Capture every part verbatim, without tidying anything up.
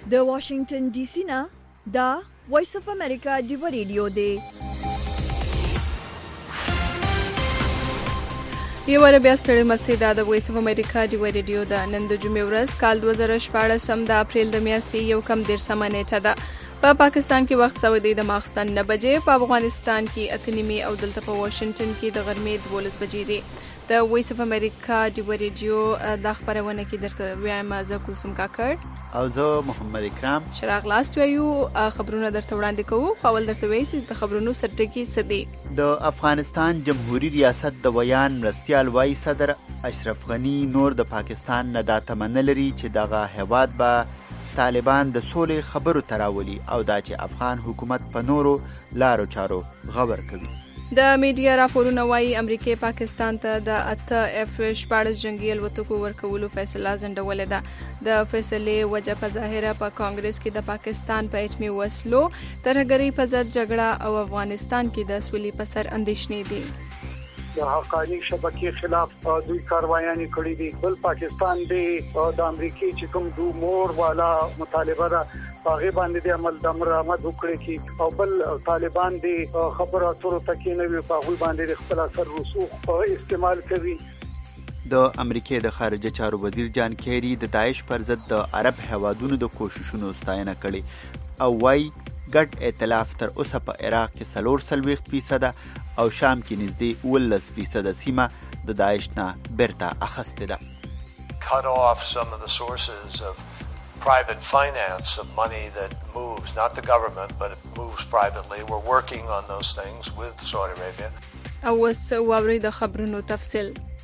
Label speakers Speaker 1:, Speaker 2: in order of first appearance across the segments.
Speaker 1: د واشنگټن ډي سي نه دا وایس اف امریکا ډیو ریډیو دی.
Speaker 2: یو ور بیا ستړي مسي دا د وایس اف امریکا ډیو ریډیو د نن د جمعې ورځ کال دوه زره شپږ د اپریل د میاشتې یو کم دیرشمه نیټه ده. په پاکستان کې وخت سعودي د ماخستن نه بجې، په افغانستان کې اته نیمې او دلته په واشنگټن کې د غرمې دولس بجې دي. د وایس اف امریکا ډیو ریډیو د خبرونه کې درته وایم زه کلثوم کاکړ
Speaker 3: او زه محمد اکرام
Speaker 2: شراغ لاست ویو خبرونه درته وړاندې کوو. خپل درته وایي چې د خبرونو سرټکی سدي.
Speaker 3: د افغانستان جمهوریت ریاست د بیان مرستیال وای صدر اشرف غنی نور د پاکستان نه دا تمنه لري چې دغه هیواد به طالبان د سولې خبرو تراولي او دا چې افغان حکومت په نورو لارو چارو غور کوي.
Speaker 2: د میډیا راپورونه وايي امریکا پاکستان ته د اته اف شپاړس جنگي الوتکو ورکولو فیصله ځنډولې ده. د فیصلې وجه په ظاهره په کانګرس کې د پاکستان په اټومي وسلو ترهګرۍ په ضد جګړه او افغانستان کې د سولې په سر اندېښنې دي.
Speaker 4: د حقانی شبکې خلاف دوی کاروایانې کړې دي. بل پاکستان دی د امریکای چې کوم دو مور والا مطالبه ده هغه باندې د عمل د مرامت وکړي کی او بل طالبان دی خبره اترو تکې نه وي په هغه باندې خپل اثر رسوخ استعمال کوي.
Speaker 3: د امریکای د خارجه چارو وزیر جان کیری د داعش پر ضد د عرب هوادونو د کوششونو ستاینه کړې او وايي ګډ ائتلاف تر اوسه په عراق کې څلور څلوېښت فیصده او شام کې نږدې اوولس فیصده سیمه د داعش نه بیرته اخیستې ده.
Speaker 5: Cut off some of the sources of private finance of money that moves, not the government, but it moves privately. We're working on those things with Saudi Arabia.
Speaker 2: او وس واوري د خبرونو تفصیل.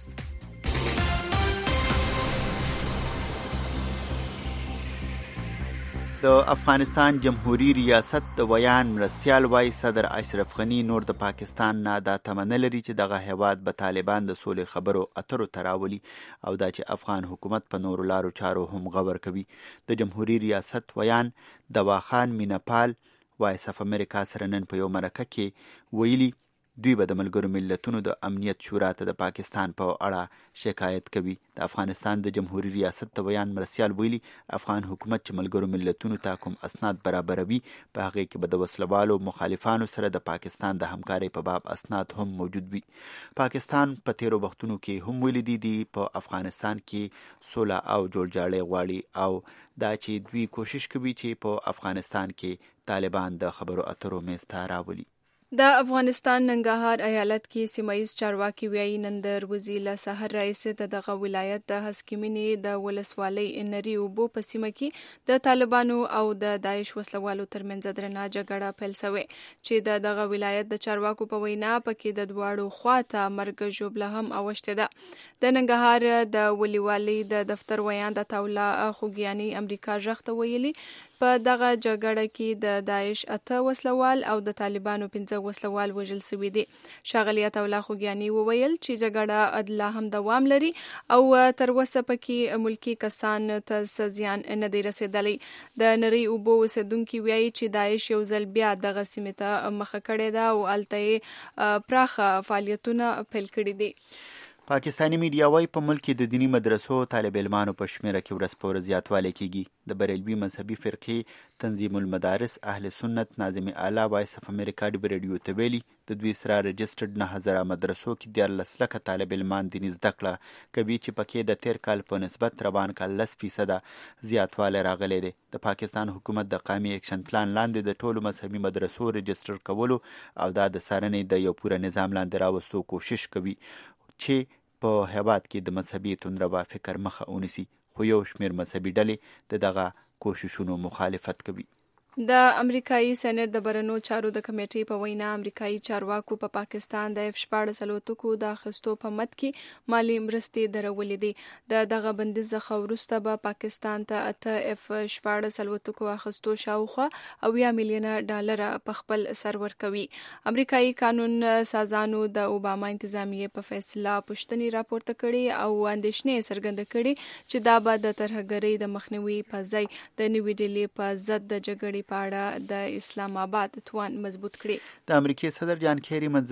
Speaker 3: د افغانستان جمهوریت ریاست د بیان مرستیال وای صدر اشرف غنی نور د پاکستان نه دا تمنه لري چې دغه هیواد به طالبان د سولې خبرو اترو تراولي او دا چې افغان حکومت په نورو لارو چارو هم غور کوي. د جمهوریت ریاست ویان دواخان مینپال وایس اف امریکا سره نن په یو مرکه کې ویلي دوی به د ملګرو ملتونو د امنیت شورا ته د پاکستان په اړه شکایت کوي. د افغانستان د جمهوریت ریاست د بیان مرستیال ویلي افغان حکومت چې ملګرو ملتونو ته کوم اسناد برابروي په هغه کې به د وسلوالو مخالفانو سره د پاکستان د همکارۍ په باب اسناد هم موجود وي. پاکستان په تیرو وختونو کې هم ویلي دي دی په افغانستان کې سوله او جوړجاړی غواړي او دا چې دوی کوشش کوي چې په افغانستان کې طالبان د خبرو اترو میز ته راولي.
Speaker 2: د افغانستان ننګرهار ایالت کې سیمایي چارواکي وایي نن د ورځې له سحر راهیسې د دغه ولایت د هسکمینې د ولسوالۍ نری اوبو په سیمه کې د طالبانو او د داعش وسلوالو ترمنځ درنه جګړه پیل شوې چې د دغه ولایت د چارواکو په وینا پکې د دواړو خواته مرګ ژوبله هم اوشته ده. د ننګرهار د ولیوالۍ د دفتر ویان د تاولا خوګیانی امریکا ژغته ویلي په دغه جګړه کې د داعش اته وسلوال او د طالبانو پنځه وسلوال وژل شوي دي. ښاغلي عطاالله خوګیاني وویل چې جګړه لا هم دوام لري او تر اوسه پکې ملکي کسان ته زیان نه دی رسېدلی. د نری اوبو اوسېدونکي وایي چې داعش یو ځل بیا دغه سیمې ته مخه کړې ده او هلته یې پراخه فعالیتونه پیل کړي دي.
Speaker 3: پاکستانی میډیا وايي په ملک کې د دینی مدرسو طالب علمانو په شمیره کې ورځ په ورځ زیاتوالی کیږي. د بریلوي مذهبي فرقې تنظیم المدارس اهل سنت ناظم اعلی وایس اف امریکا ډیو ریډیو ته ویلي د دوی سره رجسټرډ نه هزاره مدرسو کې دیارلس لکه طالب علمان دیني زده کړه کوي چې پکې د تیر کال په نسبت روان کال لس فیصده زیاتوالی راغلی دی. د پاکستان حکومت د قومي اکشن پلان لاندې د ټولو مذهبي مدرسو رجسټر کولو او دا د څارنې د یو پوره نظام لاندې راوستو کوشش کوي چې په هیواد کې د مذهبي توندروا فکر مخه ونیسي، خو یو شمېر مذهبي ډلې د دغه کوششونو مخالفت کوي.
Speaker 2: د امریکایي سېنات د بهرنیو چارو د کمیټې په وینا امریکایي چارواکو په پا پاکستان د اف شپاړس الوتکو د اخیستو په مد کې مالي مرستې درولې دي. د دغه بندیز څخه وروسته به پاکستان ته اته اف شپاړس الوتکو اخیستو شاوخوا اویا میلیونه ډالر په خپل سر ورکوي. امریکایي قانون سازانو د اوباما انتظامیې په فیصله پوښتنې راپورته کړي او اندېښنې څرګنده کړي چې دا به د ترهګرۍ د مخنیوي په ځای د نوې ډلې په ضد د جګړې په اړه د اسلام آباد توان مضبوط کړي.
Speaker 3: د امریکای صدر جان کیری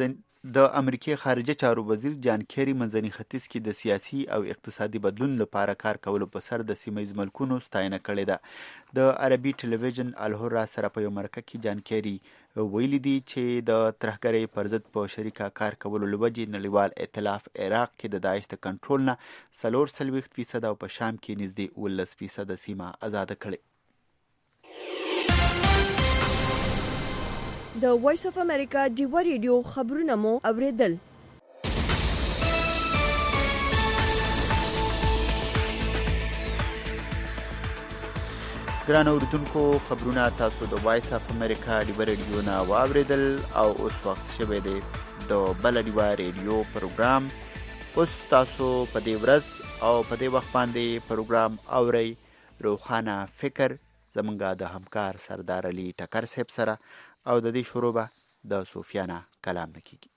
Speaker 3: د امریکای خارجه چارو وزیر جان کیری منځني ختیځ کې د سیاسي او اقتصادي بدلون لپاره کار کولو په سر د سیمه‌ییز ملکونو ستاینه کړې ده. د عربي ټلویزیون الهرا سره په یو مرکه کې جان کیری ویلي دي چې د ترهګرۍ پر ضد په شریکه کار کولو له وجې نړیوال ائتلاف عراق کې د داعش د کنټرول نه څلور څلوېښت فیصد او په شام کې نږدې اوولس فیصد سیمه آزاده کړې.
Speaker 1: د وایس اف امریکا ډیوا ریډیو خبرونه مو اوریدل.
Speaker 3: ګران اوریدونکو خبرونه تاسو د وایس اف امریکا ډیوا ریډیو نه واوریدل او اوس وخت شوی دی د بل ډیوا ریډیو پروګرام. اوس تاسو په دې ورځ او په دې وخت باندې پروګرام اورئ روخانه فکر زمونږ د همکار سردار علي ټکر صاحب سره او د دې شروع به د سفیانه کلام نه کیږي.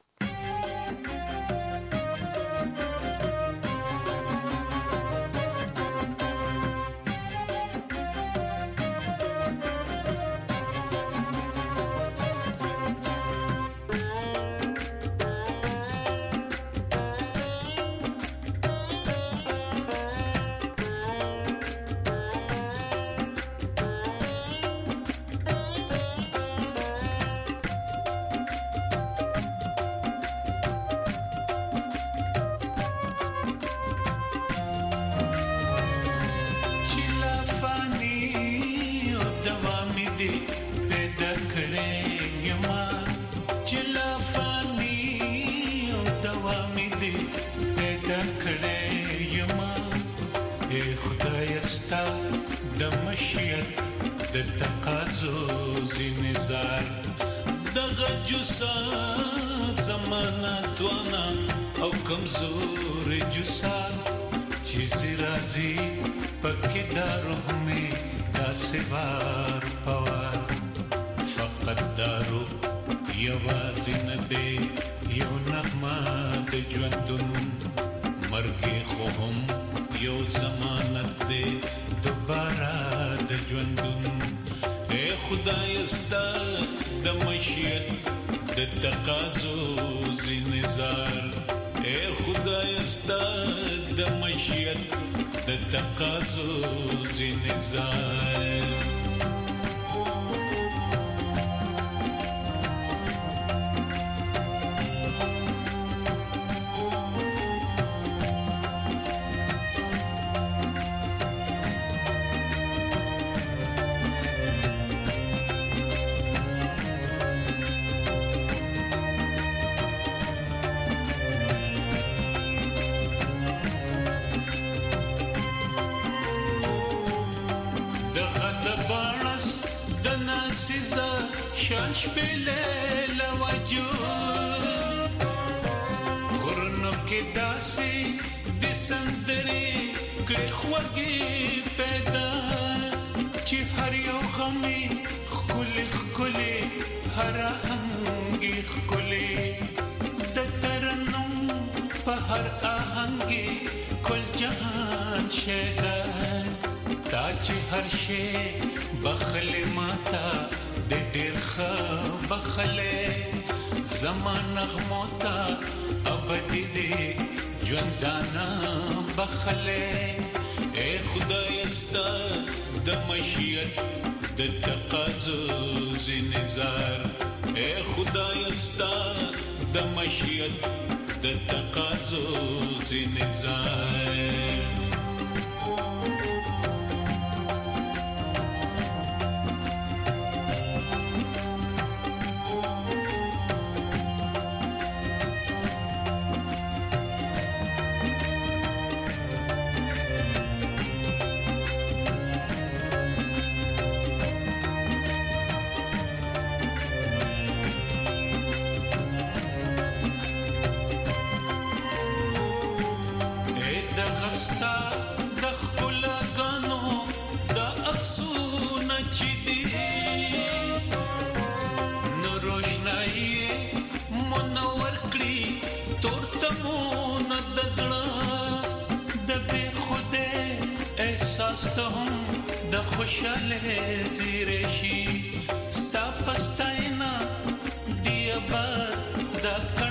Speaker 6: د خوشاله زیرشي ستا پستاینا دی ابد د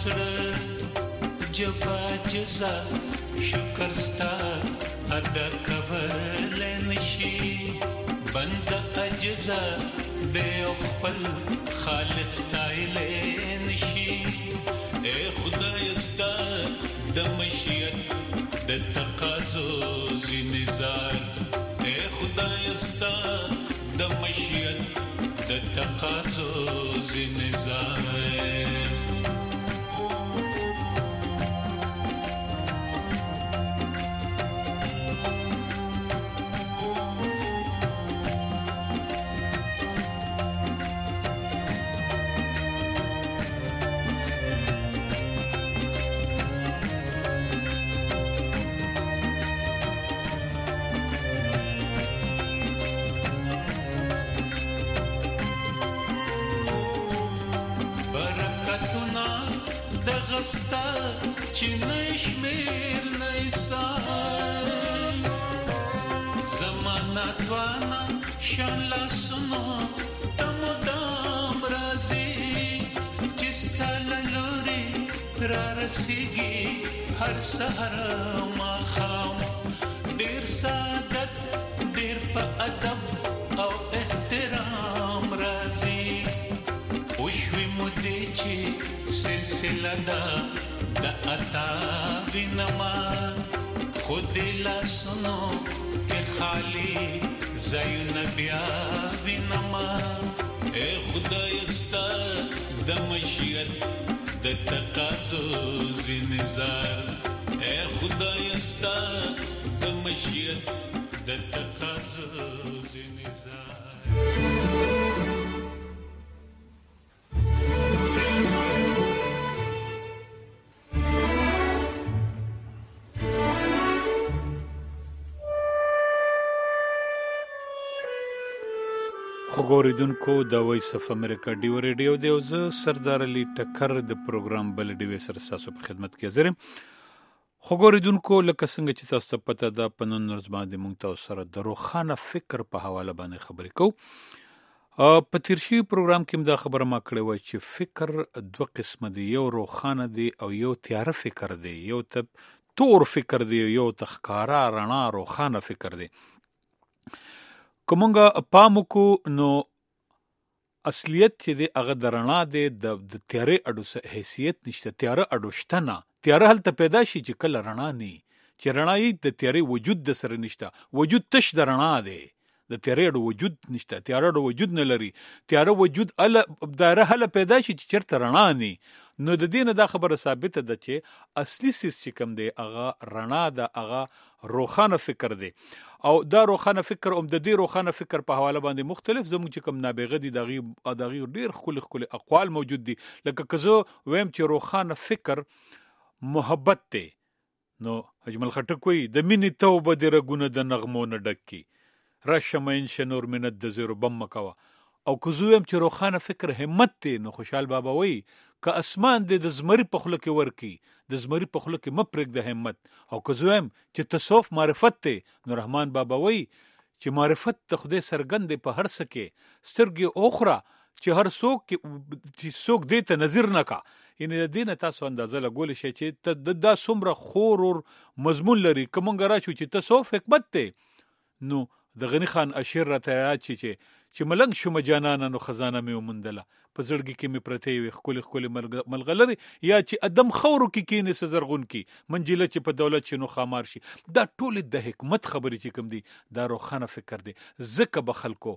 Speaker 6: زړه جبا جزا شکر ستا ادا کولای نشي بند اجزا د خپل خالق ستایل نشي اے خدای ستا د مشیت د تقاضو زینزار اے خدای ستا د مشیت د تقاضو زینزار دغستا چې نشمیر نیسان زمانہ توانا شان لاسونو تمدام رازی چستا للوری را رسیگی هر سهر ما خام دیر سعادت دیر پا ادب او احترام رازی وشوی مدی چی سلسلہ دا دا عطا بینما خود لاسنو کہ خالی زیون بیا بینما اے خدای استا دا مشیت دا تقاضو زینزار اے خدای استا دا مشیت دا تقاضو زینزار
Speaker 7: خوګوریدونکو د وایس اف امریکا ډیو ریډیو دی او زه سردار علي ټکر د پروګرام بل ډیو سره تاسو په خدمت کې حاضر یم. خوګوریدونکو لکه څنګه چې تاسو ته پته ده په نن ورځ باندې موږ تاسو سره د روښانه فکر په حواله باندې خبرې کوو. په تیر شوي پروګرام کې دا خبره ما کړې وه چې فکر دوه قسمه دی، یو روښانه دی او یو تیاره فکر دی، یو ته تور فکر دی، یو ته ښکاره رڼا روښانه فکر دی. کومنګه پام وکړو نو اصلیت چې دی هغه د رڼا دی، د تیارې اډو حیثیت نشته، تیاره اډو شته نه. تیاره هلته پیدا شي چې کله رڼا نه وي، چې رڼا یې د تیارې وجود د سره نشته، وجود تش د رڼا دی، د تیارې اډو وجود نشته، تیاره اډو وجود نه لري. تیاره وجود دایره هله پیدا شي چې چېرته رڼا نه. نو د دې نه دا خبره ثابته ده چې اصلي څیز چې کوم دی هغه رڼا ده، هغه روښانه فکر دی. او دا روښانه فکر هم د دې روښانه فکر په حواله باندې مختلف زموږ چې کوم نابغه دي د هغې ډېر ښکلي ښکلي اقوال موجود دي. لکه که زه ویم چې روښانه فکر محبت دی، نو اجمل خټک وایي د مینې توبه د رګونه د نغمو نه ډک کی راشه مین شه نور منت د زیرو بم مکوه. او که زه ویم چې روښانه فکر همت دی، نو خوشحال بابا وایي که اسمان دی د زمري په خوله کې ورکي، د زمري په خوله کې مه پرېږده همت. او که زه ویم چې تصوف معرفت دی، نو رحمان بابا وایي چې معرفت د خدای څرګند دی په هر څه کې، سترګې اوخره چې هر څوک چې څوک دې ته نظر نه کا. یعنې د دې نه تاسو اندازه لګولی شئ چې ته دا څومره خور مضمون لري. که مونږ راشو چې تصوف حکمت دی، نو د غني خان اشیر راته یاد شي چې چې ملنګ شومه جانانه نو خزانه مې وموندله، په زړګي کې مې پرتې وي ښکلې ښکلې ملغلرې، یا چې ادم خورو کې کینې څه زرغون کی منجله چې په دولت شي نو خامار شي. دا ټولې د حکمت خبرې چې کوم دي دا روښانه فکر دی. ځکه به خلکو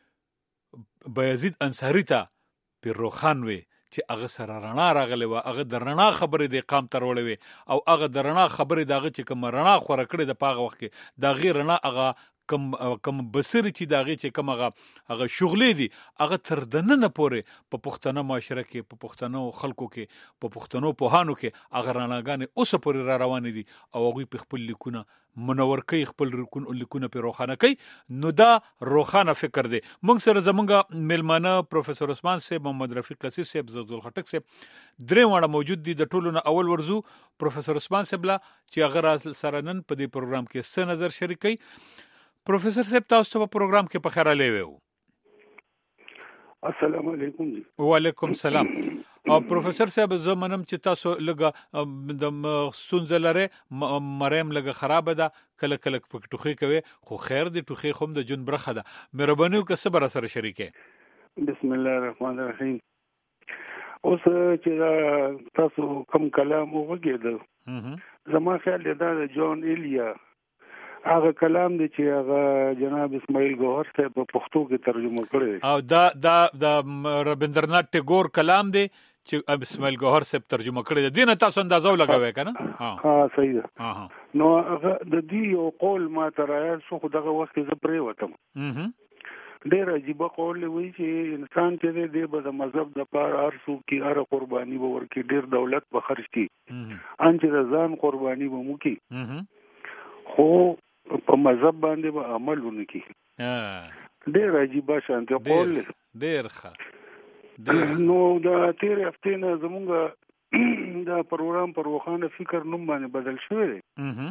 Speaker 7: بایزید انصاري ته پیر روښان وي چې هغه سره رڼا راغلی وه، هغه د رڼا خبرې د قام ته راوړی وي، او هغه د رڼا خبرې د هغه چې کوم رڼا خوره کړې ده په هغه وخت کې د هغې رڼا هغه کم کم بصري چې د هغې چې کوم هغه هغه شغلې دي هغه تر دننه پورې په پښتنه معاشره کې، په پښتنو خلکو کې، په پښتنو پوهانو کې هغه رڼاګانې اوسه پورې را روانې دي، او هغوی په خپل لیکونه منور کوي، خپل لیکونه پرې روښانه کوي. نو دا روښانه فکر دی. موږ سره زمونږ میلمانه پروفیسور عثمان صاحب، محمد رفیق قصي صاحب، زلزل خټک صاحب درې واړه موجود دي. د ټولو نه اول ورزو پروفیسور عثمان صاحب له چې هغه را سره نن په دې پروګرام کې څه نظر شریک کوي. پروفیسور صاحب تاسو په پروګرام کې په خیر راغلی وو.
Speaker 8: السلام علیکم.
Speaker 7: وعلیکم السلام. او پروفیسور صاحب زه منم چې تاسو لګه د سونزلره مریم لګه خراب ده کله کله ټوخي کوي خو خیر دې ټوخي خوم د جون برخه ده مهرباني وکړه صبر سره شریکه
Speaker 8: بسم الله الرحمن الرحیم اوس چې تاسو کوم کلام وګورئ زما خیال دا د جون ایلیا هغه کلام دی چې هغه جناب اسماعیل ګوهر صاحب په پښتو کې ترجمه کړی او
Speaker 7: دا دا د ربندرنات ټیګور کلام دی چې اسماعیل ګوهر صاحب ترجمه کړی دی نه تاسو اندازو لګوي کنه ها
Speaker 8: ها صحیح ده نو هغه د دې یو قول ما ترایا شو خو دغه وخت زه پرې وتم ډېر عجیب قول وی چې انسان چې دې به د مذهب د پاره ارسو کې هر قرباني به ورکړي ډېر دولت به خرج کړي ان چې ځان قرباني به مو کړي خو په مذهب باندې به عمل ونکي ډېر عجیب شانت قول
Speaker 7: ډېر
Speaker 8: ښه نو دا تیر هفته نه زمونږ دا پروګرام پر روخانه فکر نوم باندې بدل شوی دی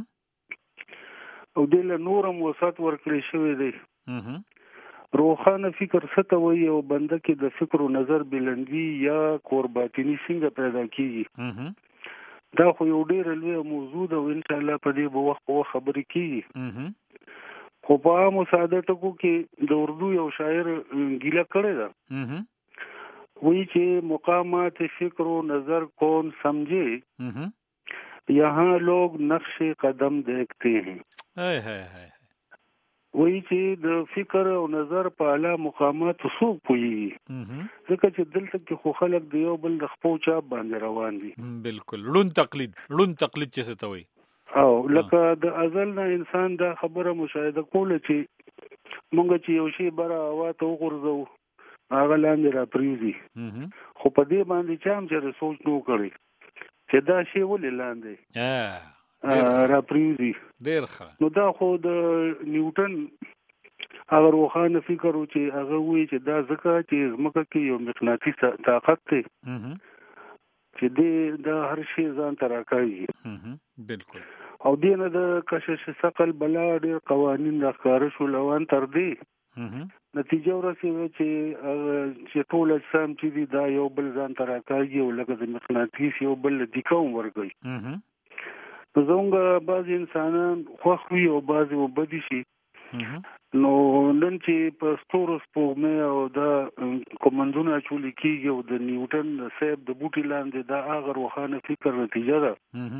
Speaker 8: او دله نورم وسات ورکړی شوی دی روخانه فکر څه ته وایي او بنده کې د فکر او نظر بلندوي یا قرباتینی څنګه پیدا کیږي دا خو یو ډېر لوی موضوع ده او ان شاء الله په دې به وخت په خبرې کیږي خو په عامو ساده ټکو کې د اردو یو شاعر ګیله کړی ده وایي چې مقامات فکر و نظر کون سمجھے یہاں لوگ نقش قدم دیکھتے ہیں وایي چې د فکر او نظر په اعلی مقامات څوک پوهیږي ځکه چې دلته کې خو خلک د یو بل د خپل چاپ باندې روان دي
Speaker 7: بالکل لون تقلید لون تقلید چې څه ته وایي
Speaker 8: او لکه د ازل نه انسان دا خبره مشاهده کوله چې مونږ چې یو شی بره هوا ته وغورځو هغه لاندې را پریوزي خو په دې باندې چې هم چې سوچ نو کړی چې دا شی ولې لاندې را پریوزي
Speaker 7: ډېر ښه
Speaker 8: نو دا خو د نیوټن هغه روخانه فکر و چې هغه وایي چې دا ځکه چې ځمکه کې یو مقناطیس طاقت دی چې دې د هر شي ځان ته راکاږي
Speaker 7: بالکل
Speaker 8: او دې نه د کشش ثقل بلا ډېر قوانین راښکاره شو لوان تر دې نتیجه ورسېده چې چې ټول اجسام چې دي دا یو بل ځان ته راکاږي او لکه د مقناطیس یو بل دیکه هم ورکوي زموږ بعضې انسانان خوښ وي او بعضې وبدي شي نو نن چې په ستورو سپوږمۍ او دا کومندونه اچولي کېږي او د نیوټن صاحب د بوټي لاندې دا هغه روښانه فکر نتیجه ده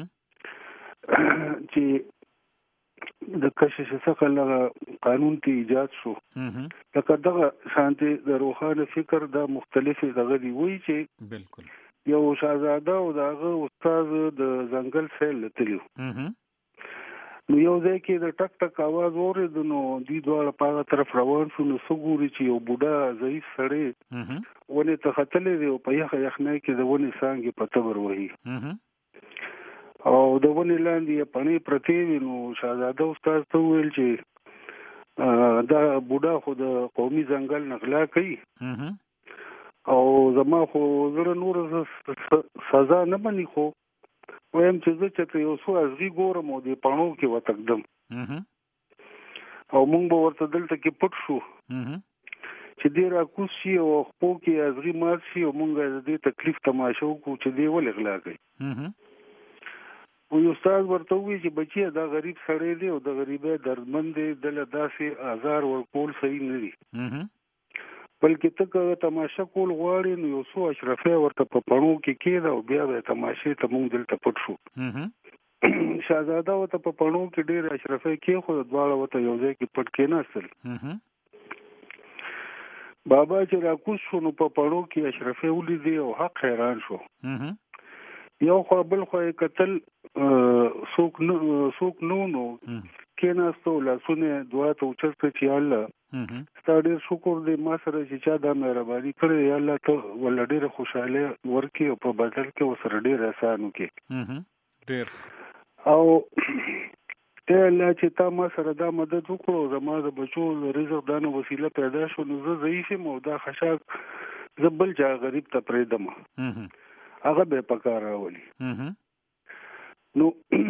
Speaker 8: چې د کشش ثقل قانون ته ایجاد شو لکه دغه شانتې د روښانه فکر دا مختلفې دغه دي وایي چې
Speaker 7: بالکل
Speaker 8: یو شاهزاده او دغه استاد د ځنګل سیل لتلو نو یو ځای کې د ټک ټک आवाज اورید نو دوی دواړه په هغه طرف روان شو نو څو ګوري چې یو بوډا ضعیف سړی ونې ته ختلې دی او په یخه یخنۍ کې د ونې څانګې په تبر وهي او د ونې لاندې یې پنې پرتې وي نو شاهزاده استاد ته وویل چې دا بوډا خو د قومي ځنګل نه غلا کوي او زما خو زره نور سزا نه مني خو وایم چې زه چې یو څو ازغي ګورم او د پاڼو کې وتقدم او مونږ به ورته دلته کې پټ شو چې دې راکوز شي او خپو کې ازغي مات شي او مونږ د دې تکلیف تماشا وکړو چې دې ولې غلا کوي او یو استاد ورته وایي چې بچي دا غریب سړی دی او د غریبۍ دردمند دی دله داسې آزار ورکول صحیح نه دي بلکې ته که تماشا کول غواړې نو یو څو اشرفۍ ورته په پڼو کې کېده او بیا به تماشې ته مونږ دلته پټ شو شهزاده ورته په پڼو کې ډېر اشرفۍ کېښوده دواړه ورته یو ځای کې پټ کېناستل بابا چې راکوز شو نو په پڼو کې اشرفۍ ولیدې او حق حیران شو یو خوا بل خوا یې کتل څوک نه نو کېناستو لاسونه دعا ته اوچت کړه چې الله ستا ډېر شکر دی ما سره چې چا دا مهرباني کړې یا الله ته ورله ډېره خوشحالۍ ورکړي او په بدل کې ورسره ډېر احسان وکړي
Speaker 7: ډېر
Speaker 8: او ای الله چې تا ما سره دا مدد وکړو زما د بچو د رزق دانه وسیله پیدا شو نو زه ضعیف یم او دا خشاک زه بل چا غریب ته پرېږدم هغه به په کار راولي نو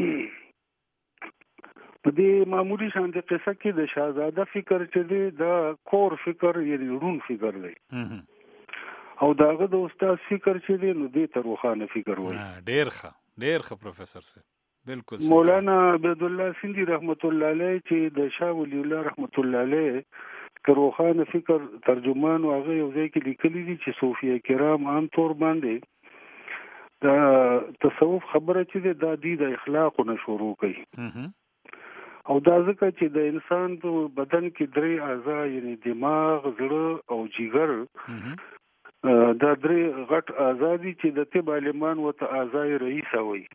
Speaker 8: په دې معمولی شانتي قصه کې د شاهزاده فکر چې دی دا کور فکر یعنی رون فکر دی او داغه د استاد فکر چې دی نو دې ته روخانه فکر وایي.
Speaker 7: ډیر ښه ډیر ښه پروفیسور صاحب بالکل.
Speaker 8: مولانا عبد الله سیندی رحمت الله علیه چې د شاه ولی الله رحمت الله علیه که روخانه فکر ترجمان او هغه یو ځای کې لیکلي دي چې صوفیه کرام عام طور باندې دا تصوف خبره چې دا د اخلاقونه شروع کوي او دا ځکه چې د انسان په بدن کې درې اعضاء یعنی دماغ، زړه او جگر دا درې غټ اعضاء دي چې د طب عالمان ورته اعضاء رئیسه وایي.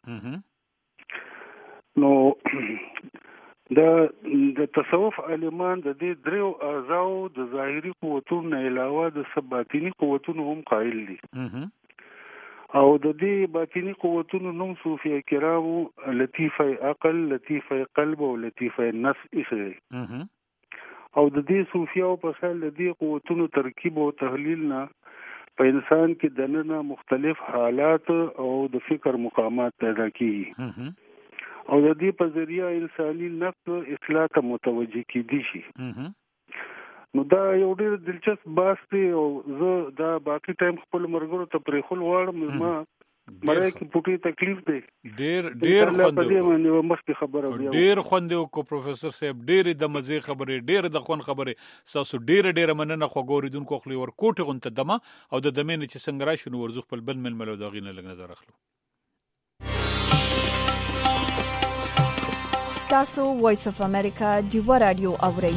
Speaker 8: نو دا د تصوف عالمان د دې دریو اعضاء د ظاهري قوتونو علاوه د باطني قوتونو هم قائل دي او د دې باطني قوتونو نوم صوفیه کرامو لطیفه عقل، لطیفه قلب او لطیفه نفس ایښی او د دې صوفیاو په خیال د دې قوتونو ترکیب او تحلیل نه په انسان کې دننه مختلف حالات او د فکر مقامات پیدا کیږي او د دې په ذریعہ انساني نفس اصلاح ته متوجه کیدی شي. نو دا یو ډېر دلچسپ بحث دی او زه دا باقي ټایم خپل مرګرو ته پرې خل واړم. ما مړی کې پټي تکلیف دی
Speaker 7: ډېر ډېر خوند
Speaker 8: مخکې خبره
Speaker 7: ډېر خوند کو پروفیسور صاحب ډېر د مزه خبره ډېر د خوند خبره تاسو ډېر ډېر مننه خو ګوریدونکو خپل ور کوټه غونته دمه او د دمنه چې څنګه راشي نو ورزخ په بل مل ملو دا غینه لګ نظر اخلو.
Speaker 1: تاسو وایس اف امریکا دیوا رادیو اورئ.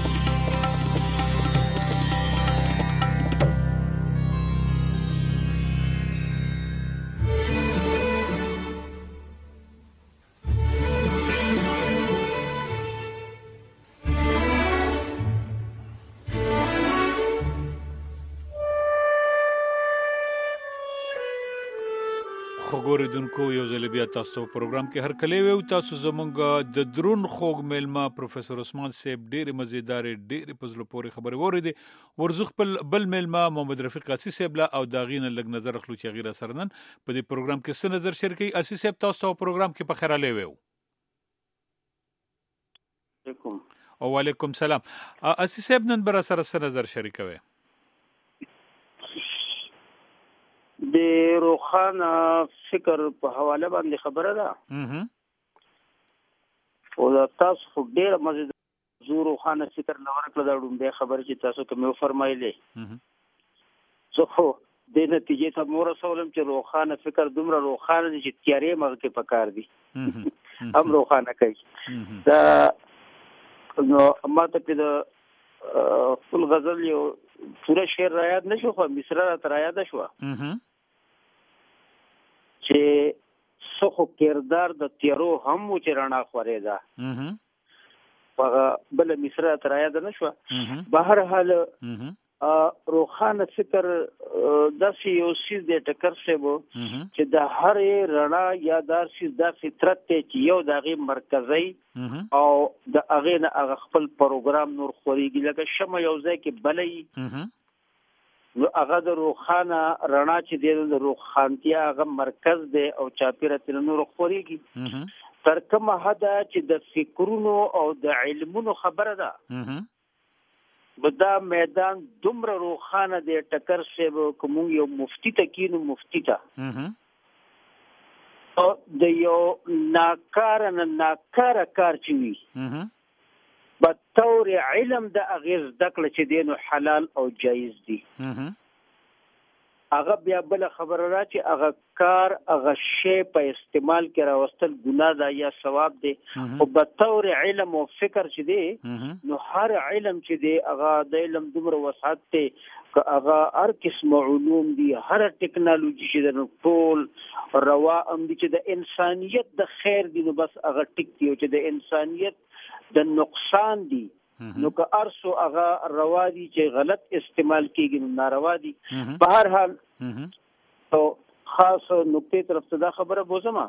Speaker 7: خبردونکو یو ځل بیا تاسو پروګرام کې هر کله وو تاسو زمونږ د درون خوګ ملما پروفیسور عثمان صاحب ډېر مزیدار ډېر پزلو پوري خبره وریدي ورزخ بل ملما محمد رفیق قاسی صاحب لا او داغینه لګ نظر اخلو چې غیر سرنن په دې پروګرام کې څه نظر شریکي اسی صاحب تاسو پروګرام کې په خیره لوي وو.
Speaker 9: علیکم
Speaker 7: او علیکم سلام. اسی صاحب نن بر سره څه نظر شریکوي؟
Speaker 9: د روخانه فکر په حواله باندې خبره ده او دا تاسو خو ډېر مزه زو روخانه فکر لور کړل دا ډوم به خبره چې تاسو کوم فرمایلې زه خو د نتیجې ته مور رسولم چې روخانه فکر دومره روخانه دي چې تیارې مغ کې پکار دي هم روخانه کوي دا نو ماته په خپل غزل یو پورا شعر را یاد نشو خو مصرا را یاد شو چې سخو کردار د تیرو هم چې رڼا خوري ده په بل مصرا تر یاد نشو. بهر حال روخانه فکر د یو سیز د ټکر سبو چې د هر رڼا یادار سیز د فطرت ته چې یو دغه مرکزی او د اغه نه هغه خپل پروګرام نور خوريږي لکه شمه یو ځای کې بلې نو هغه د روخانه رڼا چې د روخانتیا هغه مرکز دی او چاپیره تر نور خوريږي تر کومه حد چې د فکرونو او د علمونو خبره ده بدا میدان دومره روخانه دی ټکر شیب کوم یو مفتی تکینو مفتی تا او د یو ناکار نه ناکار کار چوي په تور علم د اغیز دکړه چې دینو حلال او جایز دي هغه بیا بل خبره را چې هغه کار هغه شی په استعمال کې راوستل ګناه ده یا ثواب دی او په تور علم او فکر چې دی نو هر علم چې دی هغه د علم دومره وسعت ته هغه هر قسم علوم دي هر ټیکنالوژي چې د ټول روا ام دي چې د انسانيت د خیر دی نو بس هغه ټیک دی چې د انسانيت د نقصان دي نو که ارسو هغه روا دي چې غلط استعمال کیږي نو ناروا دي. په هر حال تو خاص نقطې طرف ته دا خبره بوزما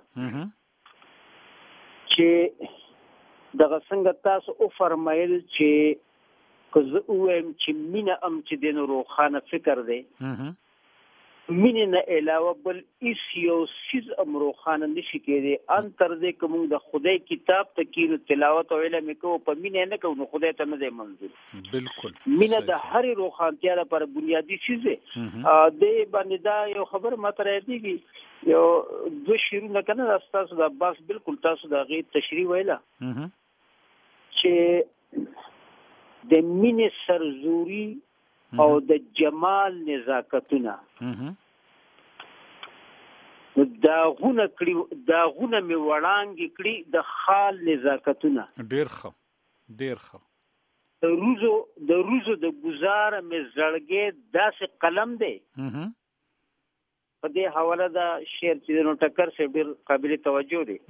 Speaker 9: چې دغه څنګه تاسو او فرمایل چې که زه وایم چې مینا ام چې د روخانه فکر دی مینه نه علاوه بل هیڅ یو څیز هم روښانه نشي کېدی. ان تر دې که موږ د خدای کتاب ته کینو تلاوت او علم یې کوو په مینه نه کوو نو خدای ته نه دی منظور.
Speaker 7: بالکل
Speaker 9: مینه د هرې روښانتیا لپاره بنیادي څیز دی. دې باندې دا یو خبر ماته راځي یو دوه شعرونه کنه دا ستاسو د عباس بالکل تاسو د هغې تشریح ویله چې د مینې سرزوري او د جمال نزاکتونه داغونه کړي داغونه می وړانګې کړي د خال نزاکتونه.
Speaker 7: ډیر ښه ډیر ښه.
Speaker 9: د روزو د روزو د گزار می زړګې داسې قلم دی. په دې حواله دا شعر چې نو ټکر سه ډیر قابل توجه دی.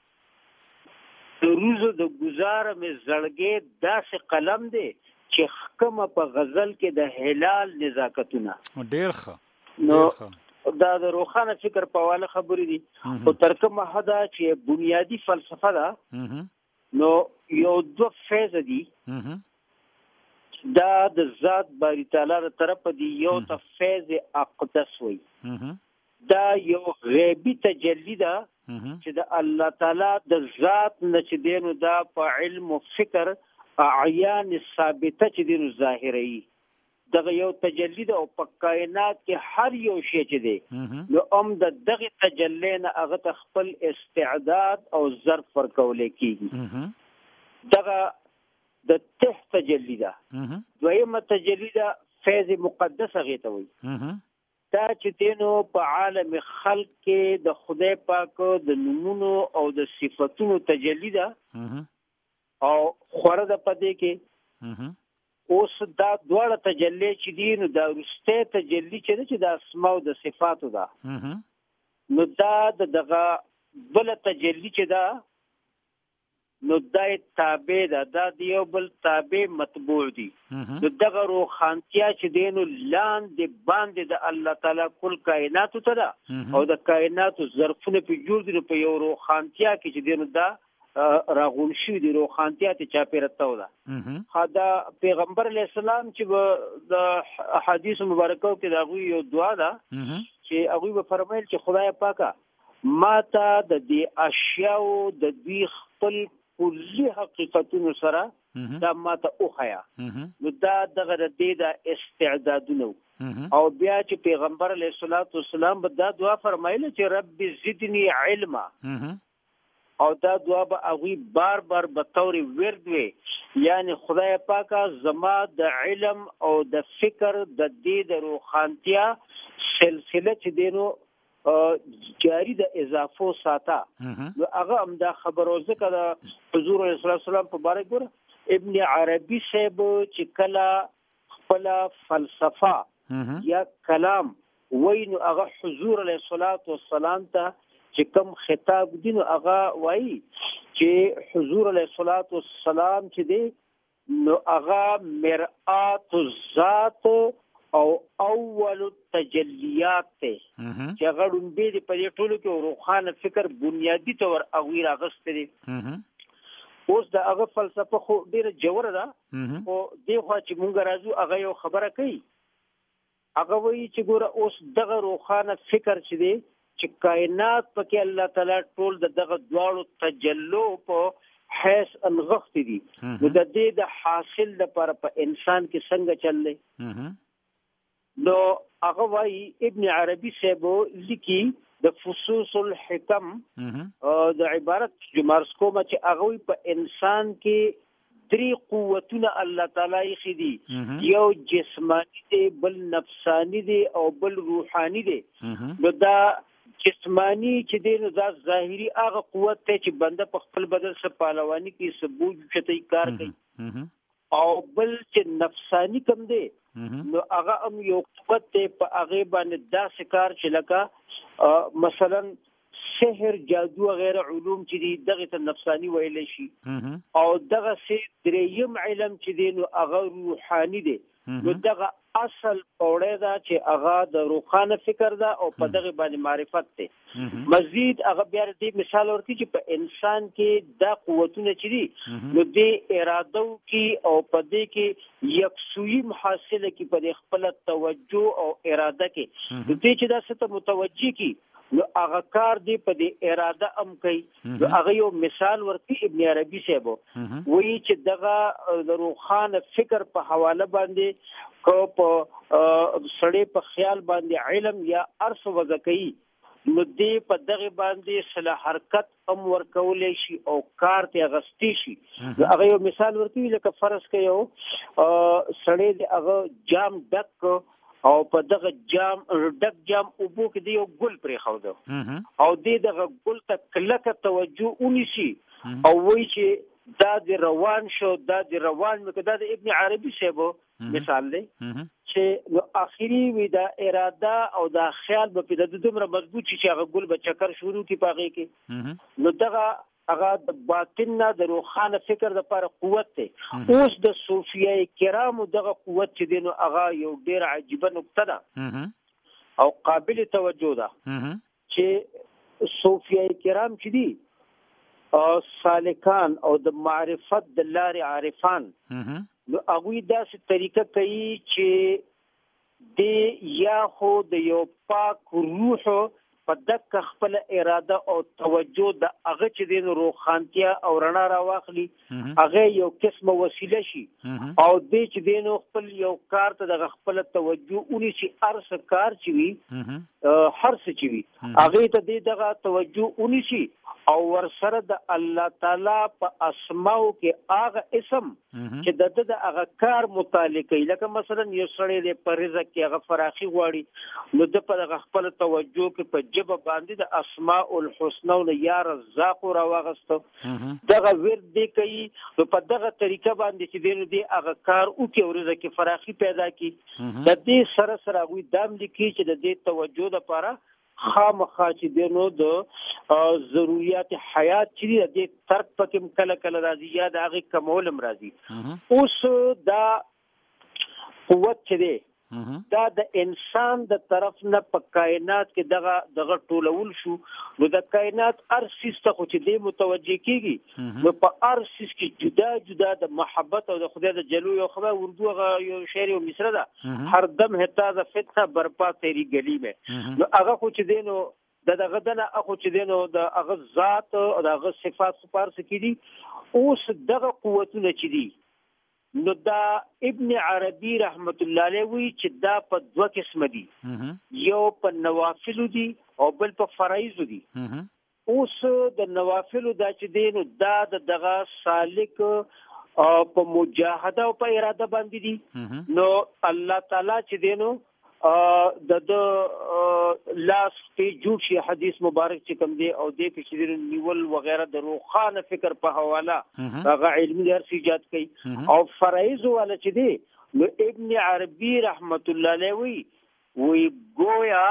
Speaker 9: د روزو د گزار می زړګې داسې قلم دی چې حکم په غزل کې د هلال نزاکتونه.
Speaker 7: ډیر ښه.
Speaker 9: نو دا د روښانه فکر په واله خبرې دي. او تر کومه حده چې بنیادی فلسفه ده نو یو دوه فیض دي. دا د ذات باری تعالی تر طرف دی. یو ته فیض اقدس وي. دا یو غیبی تجلی ده چې د الله تعالی د ذات نه چې دینو دا په علم او فکر اعیان ثابته چې دینو ظاهري دغه یو تجلی ده او په کائنات کې هر یو شی چې دی نو هم د دغه تجلی نه هغه ته خپل استعداد او ظرف ورکول کېږي. دغه د ته تجلی ده. دویمه تجلی ده فیض مقدس هغې ته وایي. دا چې دینو په عالم خلق کې د خدای پاک د نومونو او د صفاتونو تجلی ده او خوره د پدې کې اوس دا دواړه تجلی چې دي نو دا وروستی تجلی چې ده چې د اسماء او د صفاتو ده نو دا د دغه بله تجلی چې ده نو دا تابع ده. دا د یو بل تابع مطبوع دي. نو دغه روښانتیا چې دی نو لاندې باندې د الله تعالی کل کائناتو ته ده او د کائناتو ظرفونه پې جوړ دي نو په یو روښانتیا کې چې دی نو دا راغون شوي دي. روښانتیا ته چاپېره تو ده. دا پیغمبر علیه السلام چې د احادیثو مبارکو کې د هغوی یو دعا ده چې هغوی به فرمایل چې خدای پاکه ما ته د دې اشیاو د دوی خپل کلي حقیقتونو سره دا ما ته وښیه. نو دا دغه د دې د استعدادونه او بیا چې پیغمبر علیه الصلاة والسلام به دا دعا فرمایله چې رب زدنی علما او دا دعا به هغوی بار بار به طور ورد وي. یعنی خدای پاکه زما د علم او د فکر د دې د روښانتیا سلسله چې دی نو جاری د اضافو ساته. نو هغه هم دا خبرو ځکه د حضور علیه الصلاة والسلام په باره ګوره ابن عربي صاحب چې کله خپله فلسفه یا کلام وایي نو هغه حضور علیه الصلاة والسلام ته چې کوم خطاب دی نو هغه وایي چې حضور علیه الصلاة والسلام چې دی نو هغه مرآت الذات او اول التجلیات ته چې هغه ډومبې دی په دې ټولو کې روښانه فکر بنیادي طور هغوی راغستی دی. اوس د هغه فلسفه خو ډېره ژوره ده خو دې خوا چې مونږ راځو هغه یو خبره کوي. هغه وایي چې ګوره اوس دغه روښانه فکر چې دی چې کائنات پکې الله تعالی ټول د دغه دواړو تجلو په حیث انغښتې دي نو د دې د حاصل لپاره په انسان کې څنګه چل دی. نو هغه وایي ابن عربي صاحب لیکي د فصوص الحکم د عبارت جمارس کومه چې هغوی په انسان کې درې قوتونه الله تعالی یې دي. یو جسمانی دی بل نفسانی دی او بل روحانی دی. نو دا جسمانی چې دی نو دا ظاهري هغه قوت دی چې بنده په خپل بدن سره پهلواني کوي سبوج چتای کار کوي. او بل چې نفسانی کم دی نو هغه هم یو قوت دی په هغې باندې داسې کار چې لکه مثلا سحر جادو غیر علوم چې دی دغه ته نفسانی ویلی شي. او دغه سي دریم علم چې دی نو هغه روحاني دی نو دغه اصل پوړې دا چې هغه د روخانه فکر دا او په دغه باندې معرفت ته مزید هغه بیا دې مثال ورکړي چې په انسان کې دا قوتونه چې دي نو دې اراده کې او په دې کې یکسوی محاصله کې په خپل توجه او اراده کې دې چې دا ست متوجي کی نو هغه کار دی په دې اراده ام کوي نو هغه یو مثال ورکړي ابن عربي صاحب وایي چې دغه د روخانه فکر په حواله باندې کو په سړی په خیال باندې علم یا ارث وځکي نو دې په دغه باندې صلاح حرکت ام ورکولې شي او کار ته غستی شي هغه یو مثال ورکړي لکه فرض کړو سړی د هغه جام ډک او په دغه جام ډک جام او بو کې دی یو ګل پرې خو ده او دې دغه ګل ته کلکه توجه ونیسي او وایي چې دا د روان شو دا د روان مکه دا د ابن عربي صاحب مثال دی چې نو اخیری وی دا اراده او دا خیال به د دومره مضبوط چې هغه ګل به چکر شروع کی پاږي کې نو دغه هغه د باطن نه د روخانه فکر لپاره قوت ته اوس د صوفیای کرامو دغه قوت چې دینو هغه یو ډیر عجیبه نقطه ده او قابل توجه ده چې صوفیای کرام چې دي او سالکان او د معرفت د لارې عارفان نو هغه داسې طریقه کوي چې د یا خو د یو پاک روح په دغه خپل اراده او توجه د هغه چې د روخانتیا او رڼا راواخلي هغه یو قسمه وسیله شي او د چې دینو خپل یو کار ته د خپل توجه اونې چې ارس کار چوي هر څه چوي هغه ته دغه توجه اونې شي او ورسره د الله تعالی په اسماء کې هغه اسم چې د د هغه کار متعلق لکه مثلا یو سړی د پرزه کې هغه فراخي غواړي نو د په خپل توجه کې په جبه باندې د اسماء الحسنا او یا رزاق راوغستو دغه ورد دی کوي نو په دغه طریقه باندې چې دینو دی هغه کار او کې ورزه کې فراخي پیدا کی د دې سره سره وي دام لیکي چې د دې توجه لپاره خامخا چې دینو د ضرورت حیات چې د ترک پکې کله کله راځي یا د هغه کمولم راځي اوس دا قوت چې دی دا د انسان د طرف نه په کائنات کې دغه دغه ټولول شو نو د کائنات ارسیس ته خو چې دی متوجه کیږي نو په ارسیس کې جدا جدا د محبت او د خدای د جلو یو خبر اردو غو یو شعر او مصره ده هر دم هتا ز فتح برپا تیری گلی میں نو هغه خو چې دی نو د دغه دنه اخو چې دی نو د هغه ذات او د هغه صفات سپار سکی دي اوس دغه قوتونه چې دي نو دا ابن عربي رحمت الله علیه وی چې دا په دوه قسم دي یو په نوافل دي او بل په فرایض دي اوس د نوافل دا چې دي نو دا د دغه سالک په مجاهده او په اراده باندې دي نو الله تعالی چې دي نو د د لاس په جوړ شي حدیث مبارک چې کوم دی او د فکر نیول وغیرہ د روخانه فکر په حواله هغه علمي درس ایجاد کوي او فرایض ولا چې دی نو ابن عربي رحمت الله علیه وی وی گویا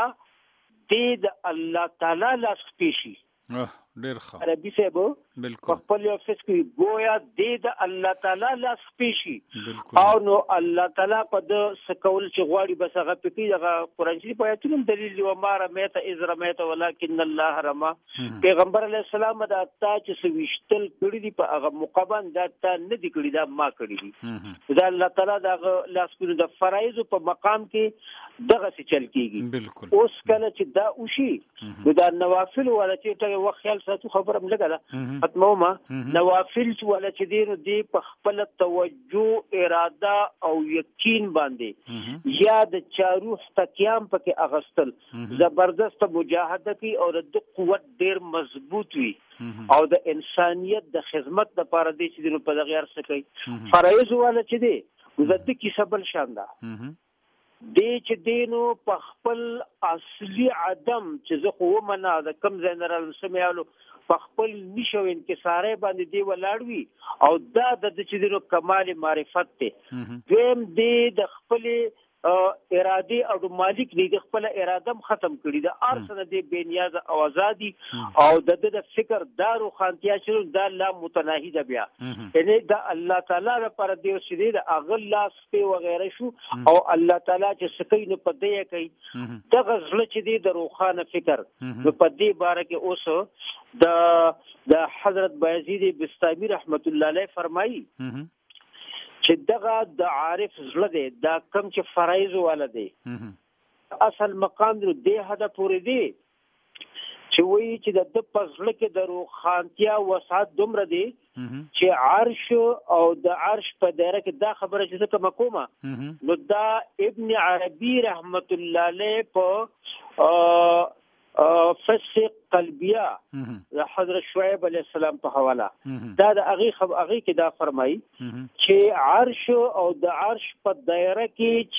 Speaker 9: د الله تعالی لاس پیشي
Speaker 7: ډیر ښه
Speaker 9: عربي صاحب بالکل خپل یو فس کوي گویا د الله تعالی لاس پیشي او نو الله تعالی په د سکول چې غواړي بس هغه پکې هغه قرآن شریف آیاتونه دلیل دی و ما رمیت اذ رمیت ولکن الله رما پیغمبر علی السلام دا تا چې سويشتل کړی دی په هغه مقابن دا تا نه دی کړی دا ما کړی دی دا الله تعالی دا لاس کړی د فرایض په مقام کې دغه څه چل کیږي اوس کله چې دا وشي دا نوافل ولا چې ته وخت خیال ساتو خبره ملګه ده ختمه ما نوافل ولا چې دین دی په خپل توجه اراده او یقین باندې یا د چاروح تکیام پکې اغستل زبردست مجاهده کی او د قوت ډیر مضبوط وي او د انسانیت د خدمت لپاره د چې دین په دغه ارسه کوي فرایض ولا چې دی زده کی سبل شاندا دې چې دینو په خپل اصلي عدم چې زه خو ومنه د کم جنرال سميالو په خپل نشو انکساره باندې دی ولاړوي او دا د چې دینو کمال معرفت ته دویم دې د خپل اراده او مالک دی د خپل اراده ختم کړي د ارسنه دی بنیاز او ازادي او د د فکر دارو خانتیا چې دا لا متناهی ده بیا یعنی د الله تعالی لپاره دی چې د اغل لاس په وغیرہ شو او الله تعالی چې سکه نه پدې کوي د غزل چې دی د روخانه فکر په پدې باره کې اوس د د حضرت بایزید بستامی رحمت الله علیه فرمایي چې دغه د عارف زړه دی دا کم چې فرایض والا دی اصل مقام دی هدا پوری دی چې وایي چې د د پزړه کې د روخانتیا وسعت دومره دی چې عرش او د عرش په دایره کې دا خبره چې کومه کومه نو دا ابن عربی رحمت الله علیه په فسق قلبیه د حضرت شعیب علیہ السلام په حواله دا د هغه خب هغه کې دا فرمایي چې عرش او د عرش په دایره کې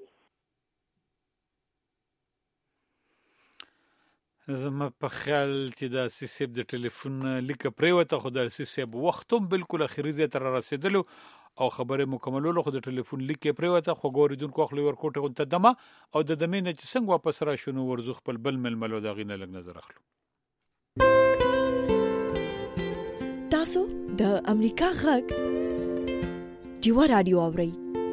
Speaker 9: چې
Speaker 7: زما په خیال چې دا سیسیب د ټلیفون لیک پریوته خو د سیسیب وختم بالکل اخیری زه تر رسیدلو او خبره مکملولو خو د ټلیفون لیک پریوته خو ګوریدونکو خپل ورکوټه غونته دمه او د دمینه چې څنګه واپس را شنو ورزو خپل بل ململو دا غینه لګ نظر اخلو.
Speaker 1: تاسو د امریکا غږ ډیوا رادیو اورئ.